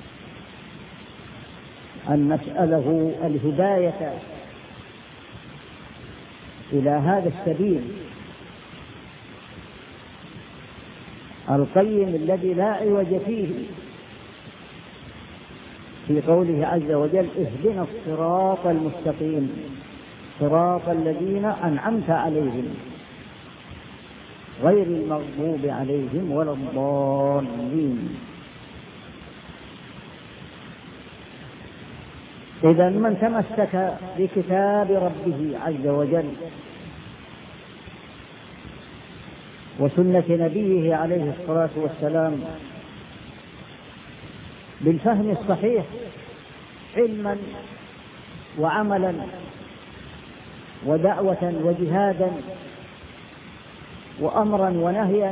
أن نسأله الهداية إلى هذا السبيل القيم الذي لا عوج فيه، في قوله عز وجل: اهدنا الصراط المستقيم صراط الذين أنعمت عليهم غير المغضوب عليهم ولا الضالين. إذا من تمسك بكتاب ربه عز وجل وسنة نبيه عليه الصلاة والسلام بالفهم الصحيح علما وعملا ودعوة وجهادا، وأمرا ونهيا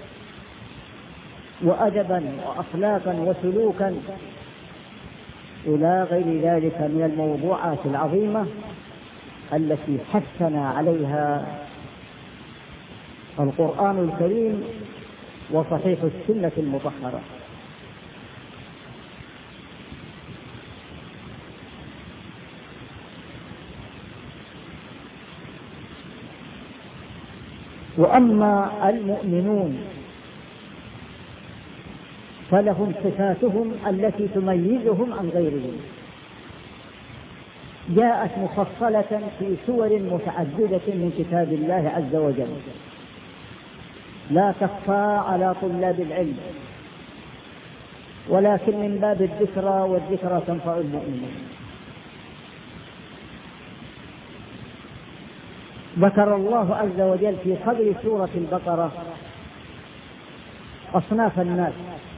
وأدبا وأخلاقا وسلوكا إلى غير ذلك من الموضوعات العظيمة التي حثنا عليها القرآن الكريم وصحيح السنة المطهرة. وأما المؤمنون فلهم صفاتهم التي تميزهم عن غيرهم، جاءت مفصلة في سور متعددة من كتاب الله عز وجل لا تخفى على طلاب العلم، ولكن من باب الذكرى، والذكرى تنفع المؤمنين. ذكر الله عز وجل في صدر سورة البقرة أصناف الناس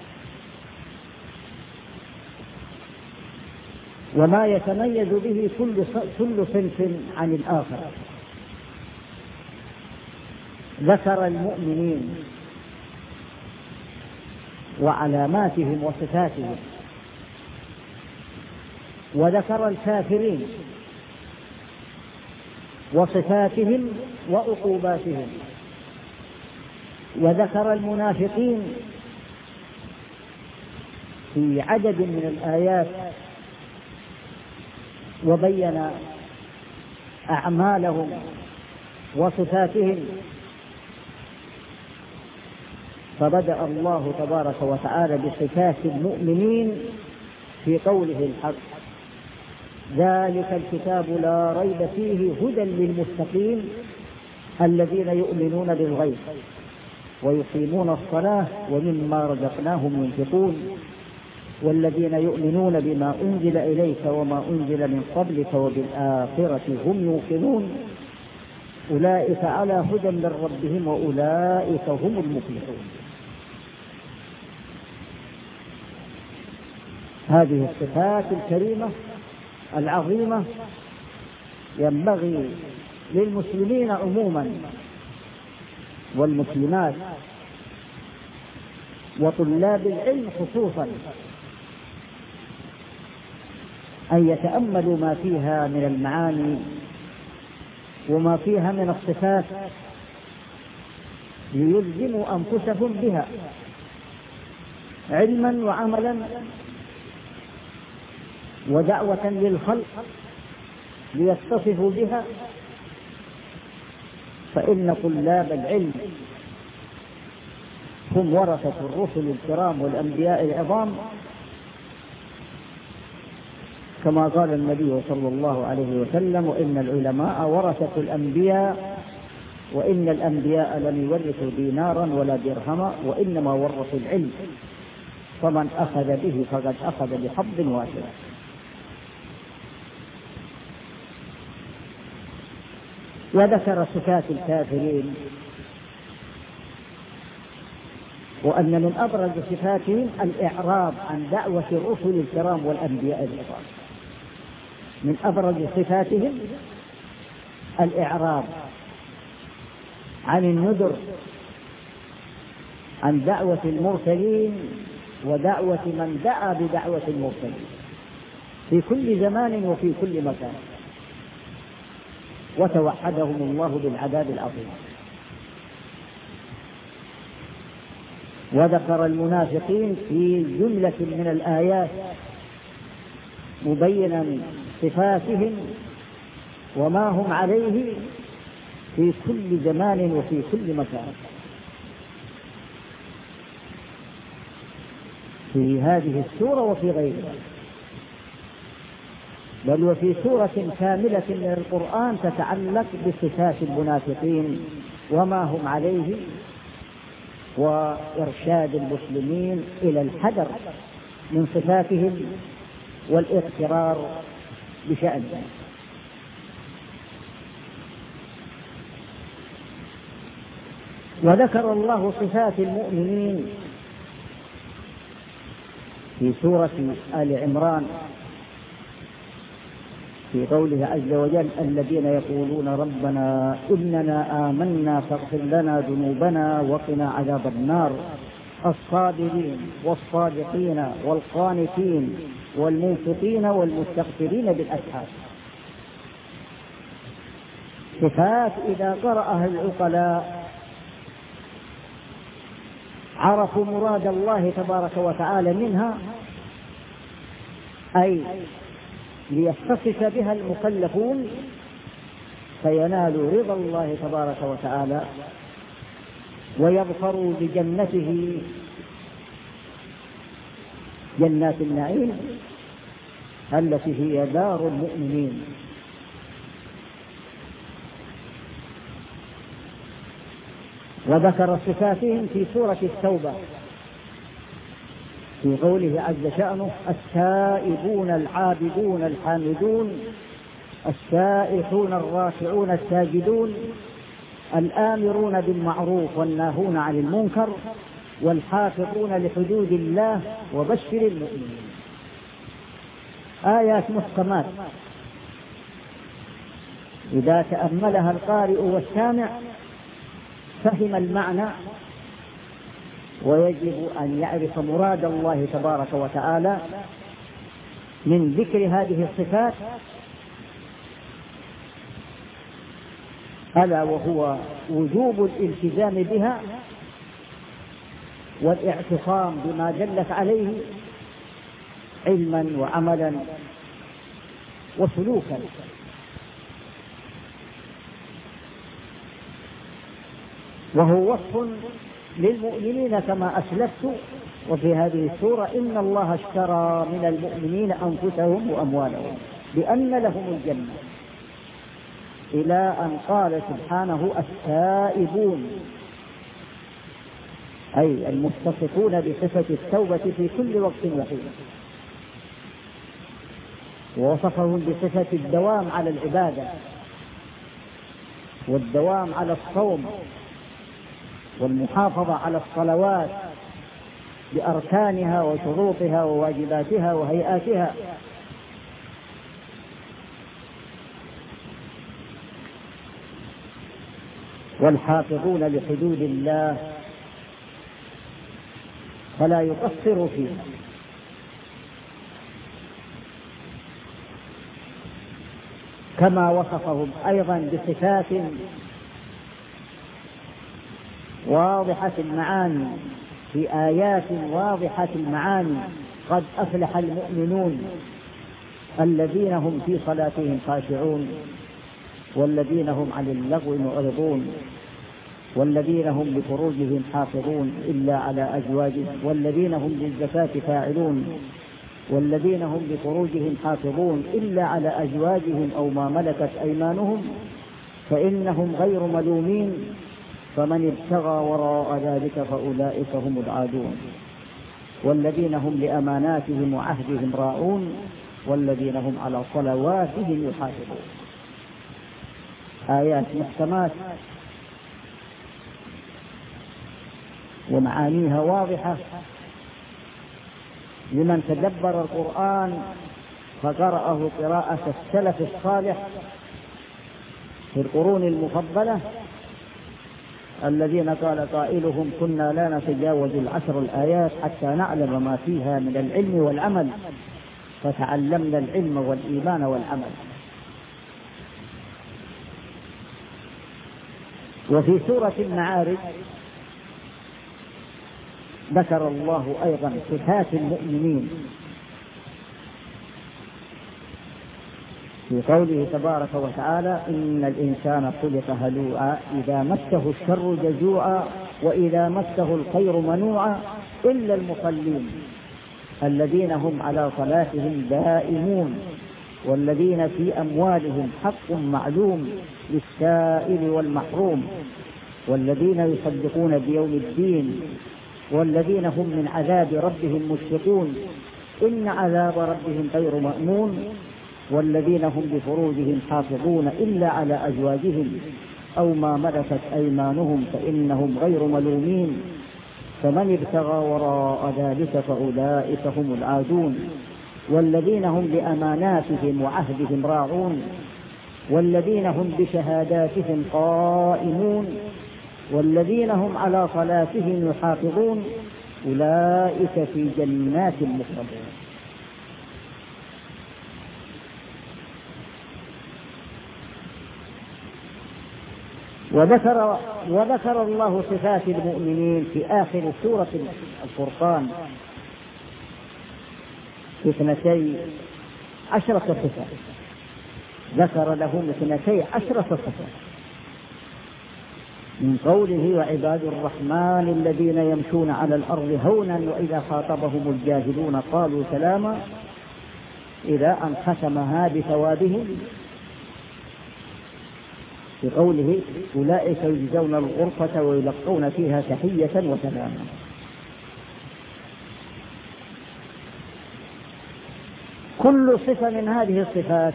وما يتميز به كل صنف عن الآخر. ذكر المؤمنين وعلاماتهم وصفاتهم، وذكر الكافرين وصفاتهم وعقوباتهم، وذكر المنافقين في عدد من الآيات وبين أعمالهم وصفاتهم. فبدأ الله تبارك وتعالى بصفات المؤمنين في قوله الحق: ذلك الكتاب لا ريب فيه هدى للمتقين الذين يؤمنون بالغيب ويقيمون الصلاة ومما رزقناهم ينفقون والذين يؤمنون بما أنزل إليك وما أنزل من قبلك وبالآخرة هم يوقنون أولئك على هدى من ربهم وأولئك هم المفلحون. هذه الصفات الكريمة العظيمة ينبغي للمسلمين عموما والمسلمات وطلاب العلم خصوصا أن يتأملوا ما فيها من المعاني وما فيها من الصفات ليلزموا أنفسهم بها علما وعملا ودعوة للخلق ليتصفوا بها، فإن طلاب العلم هم ورثة الرسل الكرام والأنبياء العظام، كما قال النبي صلى الله عليه وسلم: وإن العلماء ورثة الأنبياء وإن الأنبياء لم يورثوا دينارا ولا درهما وإنما ورثوا العلم فمن أخذ به فقد أخذ بحظ وافر. وذكر صفات الكافرين وأن من أبرز صفاتهم الإعراض عن دعوة الرسل الكرام والأنبياء العظام. من أبرز صفاتهم الإعراض عن النذر، عن دعوة المرسلين ودعوة من دعا بدعوة المرسلين في كل زمان وفي كل مكان، وتوعدهم الله بالعذاب العظيم. وذكر المنافقين في جملة من الآيات مبينا صفاتهم وما هم عليه في كل زمان وفي كل مكان. في هذه السورة وفي غيرها، بل وفي سورة كاملة من القرآن تتعلق بصفات المنافقين وما هم عليه وإرشاد المسلمين إلى الحذر من صفاتهم والاغترار بشأنهم. وذكر الله صفات المؤمنين في سورة آل عمران في قوله عز وجل الذين يقولون ربنا إننا آمنا فاغفر لنا ذنوبنا وقنا عذاب النار، الصابرين والصادقين والقانتين والمنفقين والمستغفرين بالأسحار. صفات إذا قرأها العقلاء عرفوا مراد الله تبارك وتعالى منها، أي ليتصف بها المكلفون فينالوا رضا الله تبارك وتعالى ويظفروا بجنته جنات النعيم التي هي دار المؤمنين. وذكر صفاتهم في سورة التوبة في قوله عز شأنه التائبون العابدون الحامدون السائحون الراكعون الساجدون الآمرون بالمعروف والناهون عن المنكر والحافظون لحدود الله وبشر المؤمنين. آيات محكمات إذا تأملها القارئ والسامع فهم المعنى، ويجب أن يعرف مراد الله تبارك وتعالى من ذكر هذه الصفات، ألا وهو وجوب الالتزام بها والاعتصام بما دلت عليه علما وعملا وسلوكا. وهو وصف للمؤمنين كما أسلفت. وفي هذه السورة إن الله اشترى من المؤمنين أنفسهم وأموالهم بأن لهم الجنة، إلى أن قال سبحانه التائبون، أي المتصفون بصفة التوبة في كل وقت وحين، ووصفهم بصفة الدوام على العبادة والدوام على الصوم والمحافظة على الصلوات بأركانها وشروطها وواجباتها وهيئاتها. والحافظون لحدود الله فلا يقصر فيها، كما وصفهم أيضا بصفات واضحة المعاني في آيات واضحة المعاني. قد أفلح المؤمنون الذين هم في صلاتهم خاشعون والذين هم عن اللغو معرضون والذين هم لفروجهم حافظون إلا على أزواجهم والذين هم للزكاة فاعلون والذين هم لفروجهم حافظون إلا على أزواجهم أو ما ملكت أيمانهم فإنهم غير ملومين فمن ابتغى وراء ذلك فأولئك هم العادون والذين هم لأماناتهم وعهدهم راعون والذين هم على صلواتهم يحافظون. آيات محكمات ومعانيها واضحة لمن تدبر القرآن فقرأه قراءة السلف الصالح في القرون المفضلة الذين قال قائلهم كنا لا نتجاوز 10 الآيات حتى نعلم ما فيها من العلم والعمل فتعلمنا العلم والإيمان والعمل. وفي سورة المعارج ذكر الله أيضا صفات المؤمنين في قوله تبارك وتعالى إن الإنسان خلق هلوعا إذا مسه الشر جزوعا وإذا مسه الخير منوعا إلا المصلين الذين هم على صلاتهم دائمون والذين في أموالهم حق معلوم للسائل والمحروم والذين يصدقون بيوم الدين والذين هم من عذاب ربهم مشفقون إن عذاب ربهم غير مأمون والذين هم لفروجهم حافظون إلا على أزواجهم أو ما ملكت أيمانهم فإنهم غير ملومين فمن ابتغى وراء ذلك فأولئك هم العادون والذين هم بأماناتهم وعهدهم راعون والذين هم بشهاداتهم قائمون والذين هم على صلاتهم يحافظون أولئك في جنات مكرمون. وذكر الله صفات المؤمنين في آخر سورة الفرقان 12 صفة، ذكر لهم 12 صفة من قوله وعباد الرحمن الذين يمشون على الأرض هونا وإذا خاطبهم الجاهلون قالوا سلاما إلى أن ختمها بثوابهم بقوله أولئك يجزون الغرفة ويلقون فيها تحية وسلاما. كل صفة من هذه الصفات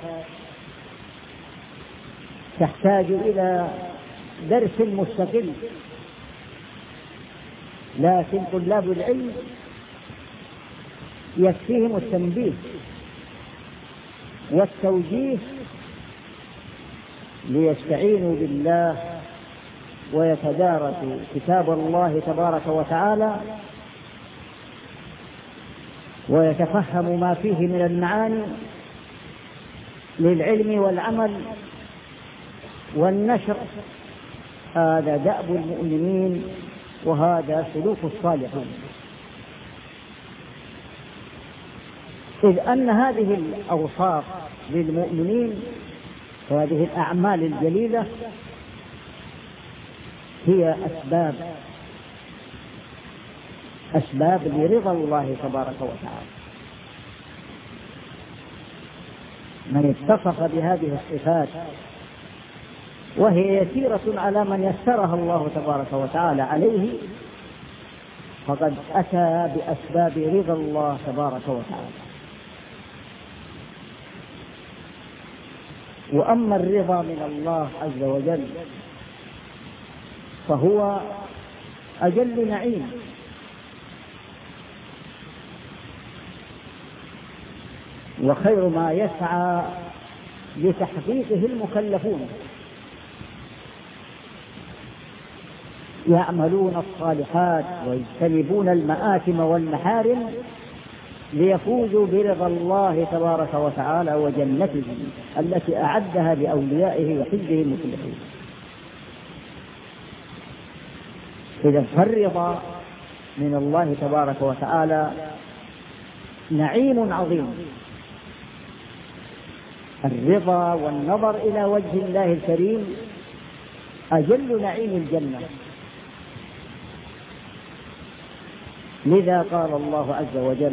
تحتاج إلى درس مستقل، لكن طلاب العلم يكفيهم التنبيه والتوجيه ليستعينوا بالله ويتدارسوا كتاب الله تبارك وتعالى ويتفهموا ما فيه من المعاني للعلم والعمل والنشر. هذا دأب المؤمنين وهذا سلوك الصالحين، إذ أن هذه الأوصاف للمؤمنين وهذه الأعمال الجليلة هي أسباب لرضا الله تبارك وتعالى. من اتصف بهذه الصفات وهي يسيرة على من يسرها الله تبارك وتعالى عليه فقد أتى بأسباب رضا الله تبارك وتعالى. وأما الرضا من الله عز وجل فهو أجل نعيم، وخير ما يسعى لتحقيقه المكلفون، يعملون الصالحات ويجتنبون المآثم والمحارم ليفوزوا برضا الله تبارك وتعالى وجنته التي أعدها لأوليائه وحزبه المفلحين. إذا فالرضا من الله تبارك وتعالى نعيم عظيم. الرضا والنظر إلى وجه الله الكريم أجل نعيم الجنة. لذا قال الله عز وجل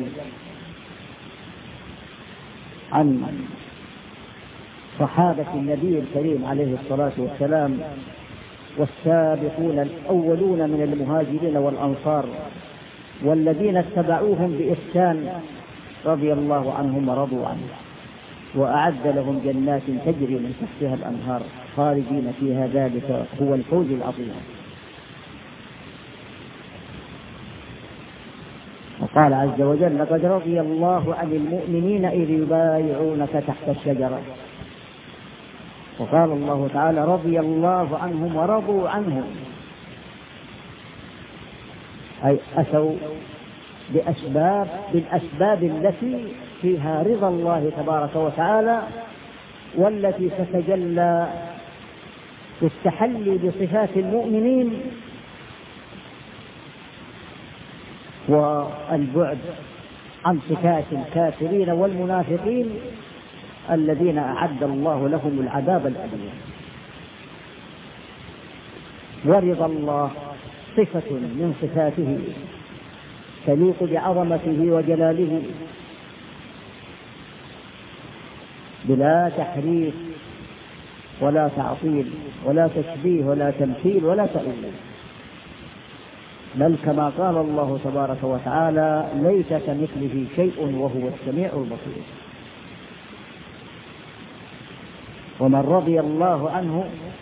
عن صحابة النبي الكريم عليه الصلاة والسلام: والسابقون الأولون من المهاجرين والأنصار والذين اتبعوهم بإحسان رضي الله عنهم ورضوا عنه وأعد لهم جنات تجري من تحتها الأنهار خالدين فيها، ذلك هو الفوز العظيم. وقال عز وجل: لقد رضي الله عن المؤمنين إذ يبايعونك تحت الشجرة. وقال الله تعالى: رضي الله عنهم ورضوا عنه، أي أتوا بالأسباب التي فيها رضا الله تبارك وتعالى، والتي تتجلى بالتحلي بصفات المؤمنين والبعد عن صفات الكافرين والمنافقين الذين أعد الله لهم العذاب الأليم. ورضا الله صفة من صفاته تليق بعظمته وجلاله بلا تحريف ولا تعطيل ولا تشبيه ولا تمثيل ولا تأويل، بل كما قال الله تبارك وتعالى: ليس كمثله شيء وهو السميع البصير. ومن رضي الله عنه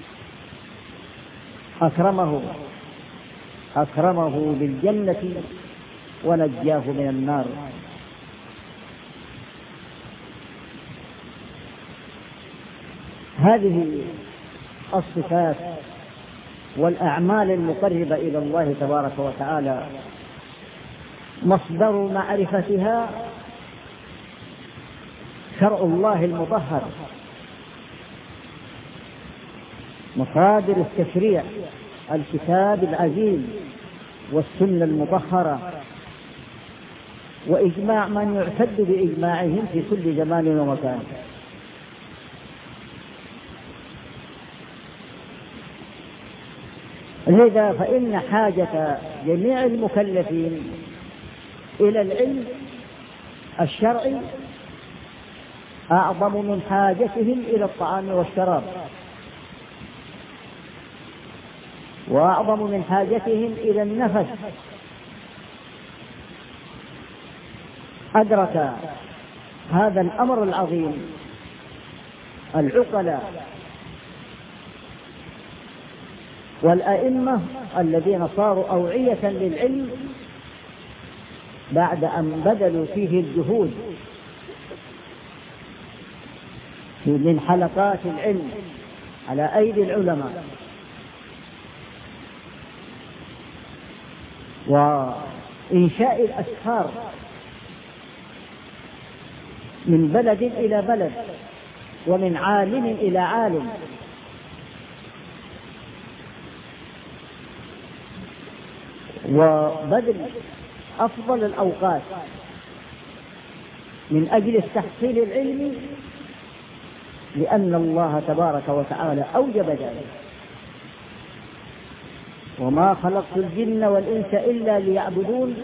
أكرمه بالجنة ونجاه من النار. هذه الصفات والأعمال المقربة إلى الله تبارك وتعالى مصدر معرفتها شرع الله المطهر، مصادر التشريع الكتاب العزيز والسنة المطهرة، وإجماع من يعتد بإجماعهم في كل زمان ومكان. لذا فإن حاجة جميع المكلفين إلى العلم الشرعي أعظم من حاجتهم إلى الطعام والشراب، وأعظم من حاجتهم إلى النفس. أدرك هذا الأمر العظيم العقلاء والأئمة الذين صاروا أوعية للعلم بعد أن بذلوا فيه الجهود من حلقات العلم على أيدي العلماء، وإنشاء الأسفار من بلد إلى بلد ومن عالم إلى عالم، وبذل أفضل الأوقات من أجل التحصيل العلمي، لأن الله تبارك وتعالى أوجب ذلك: وما خلقت الجن والإنس إلا ليعبدون،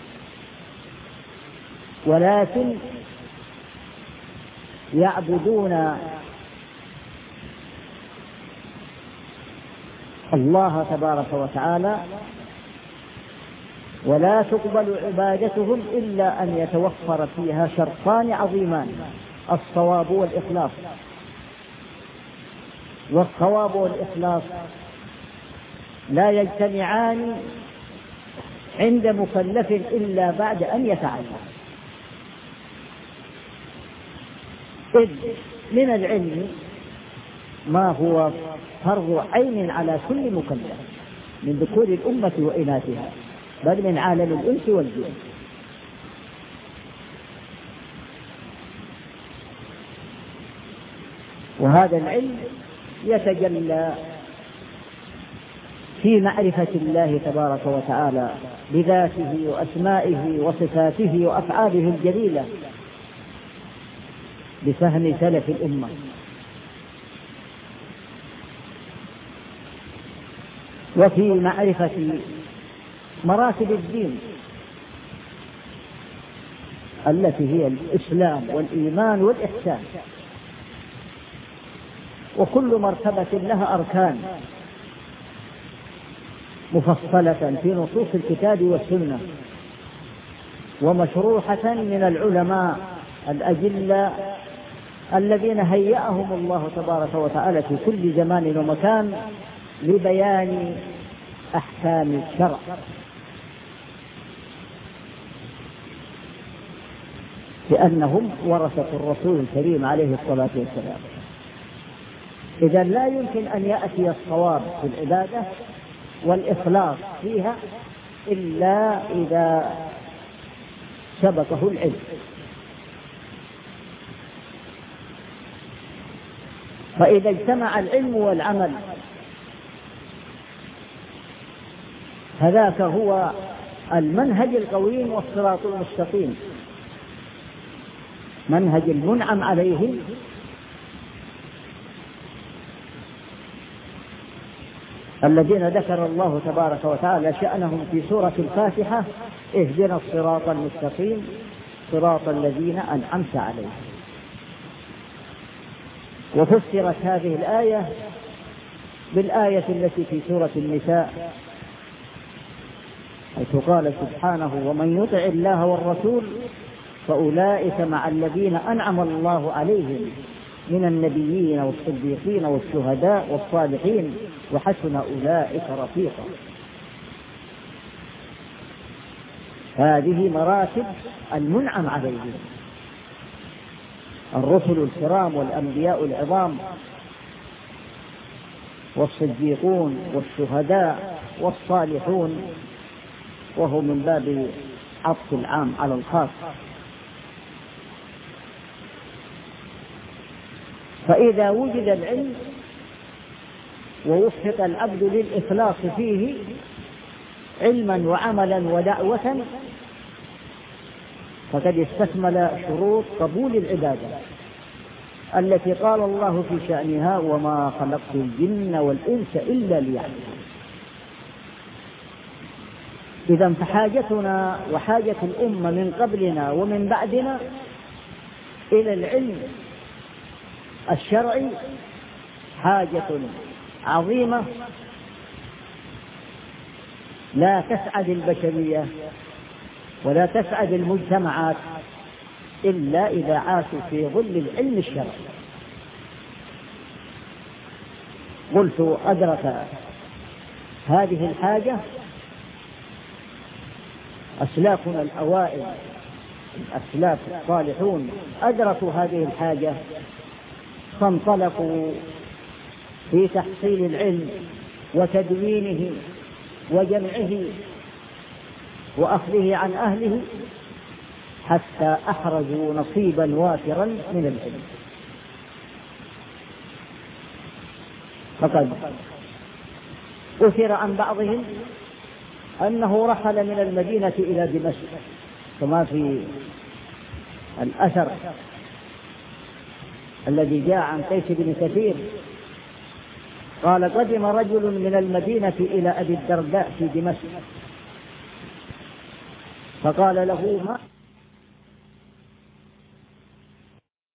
ولكن يعبدون الله تبارك وتعالى، ولا تقبل عبادتهم إلا أن يتوفر فيها شرطان عظيمان: الصواب والإخلاص. والصواب والإخلاص لا يجتمعان عند مكلف إلا بعد أن يتعلم. إذ من العلم ما هو فرض عين على كل مكلف من ذكور الأمة وإناثها، بل من عالم الإنس والجن. وهذا العلم يتجلى في معرفة الله تبارك وتعالى بذاته وأسمائه وصفاته وأفعاله الجليلة بفهم سلف الأمة، وفي معرفة مراتب الدين التي هي الإسلام والإيمان والإحسان، وكل مرتبة لها أركان مفصلة في نصوص الكتاب والسنة، ومشروحة من العلماء الأجلاء الذين هيأهم الله تبارك وتعالى في كل زمان ومكان لبيان أحكام الشرع. لأنهم ورثة الرسول الكريم عليه الصلاة والسلام. إذا لا يمكن أن يأتي الصواب في العبادة والإخلاص فيها إلا إذا سبقه العلم. فإذا اجتمع العلم والعمل هذاك هو المنهج القويم والصراط المستقيم، منهج المنعم عليهم الذين ذكر الله تبارك وتعالى شأنهم في سورة الفاتحة: اهدنا الصراط المستقيم صراط الذين أنعمت عليهم. وفسرت هذه الآية بالآية التي في سورة النساء حيث قال سبحانه: ومن يطع الله والرسول فأولئك مع الذين أنعم الله عليهم من النبيين والصديقين والشهداء والصالحين وحسن أولئك رفيقا. هذه مراتب المنعم عليهم، الرسل الكرام والأنبياء العظام والصديقون والشهداء والصالحون، وهو من باب عطف العام على الخاص. فإذا وجد العلم ووفق العبد للإخلاص فيه علما وعملا ودعوة فقد استكمل شروط قبول العبادة التي قال الله في شأنها: وما خلقت الجن والإنس إلا ليعبدون. إذا فحاجتنا وحاجة الأمة من قبلنا ومن بعدنا إلى العلم الشرعي حاجة عظيمة لا تسعد البشرية ولا تسعد المجتمعات إلا إذا عاشوا في ظل العلم الشرعي. قلت أدرك هذه الحاجة أسلافنا الأوائل، الأسلاف الصالحون أدركوا هذه الحاجة فانطلقوا في تحصيل العلم وتدوينه وجمعه وأخذه عن أهله حتى أحرزوا نصيبا وافرا من العلم. فقد أثر عن بعضهم أنه رحل من المدينة إلى دمشق كما في الأثر الذي جاء عن قيس بن كثير قال: قدم رجل من المدينة إلى أبي الدرداء في دمشق فقال له: ما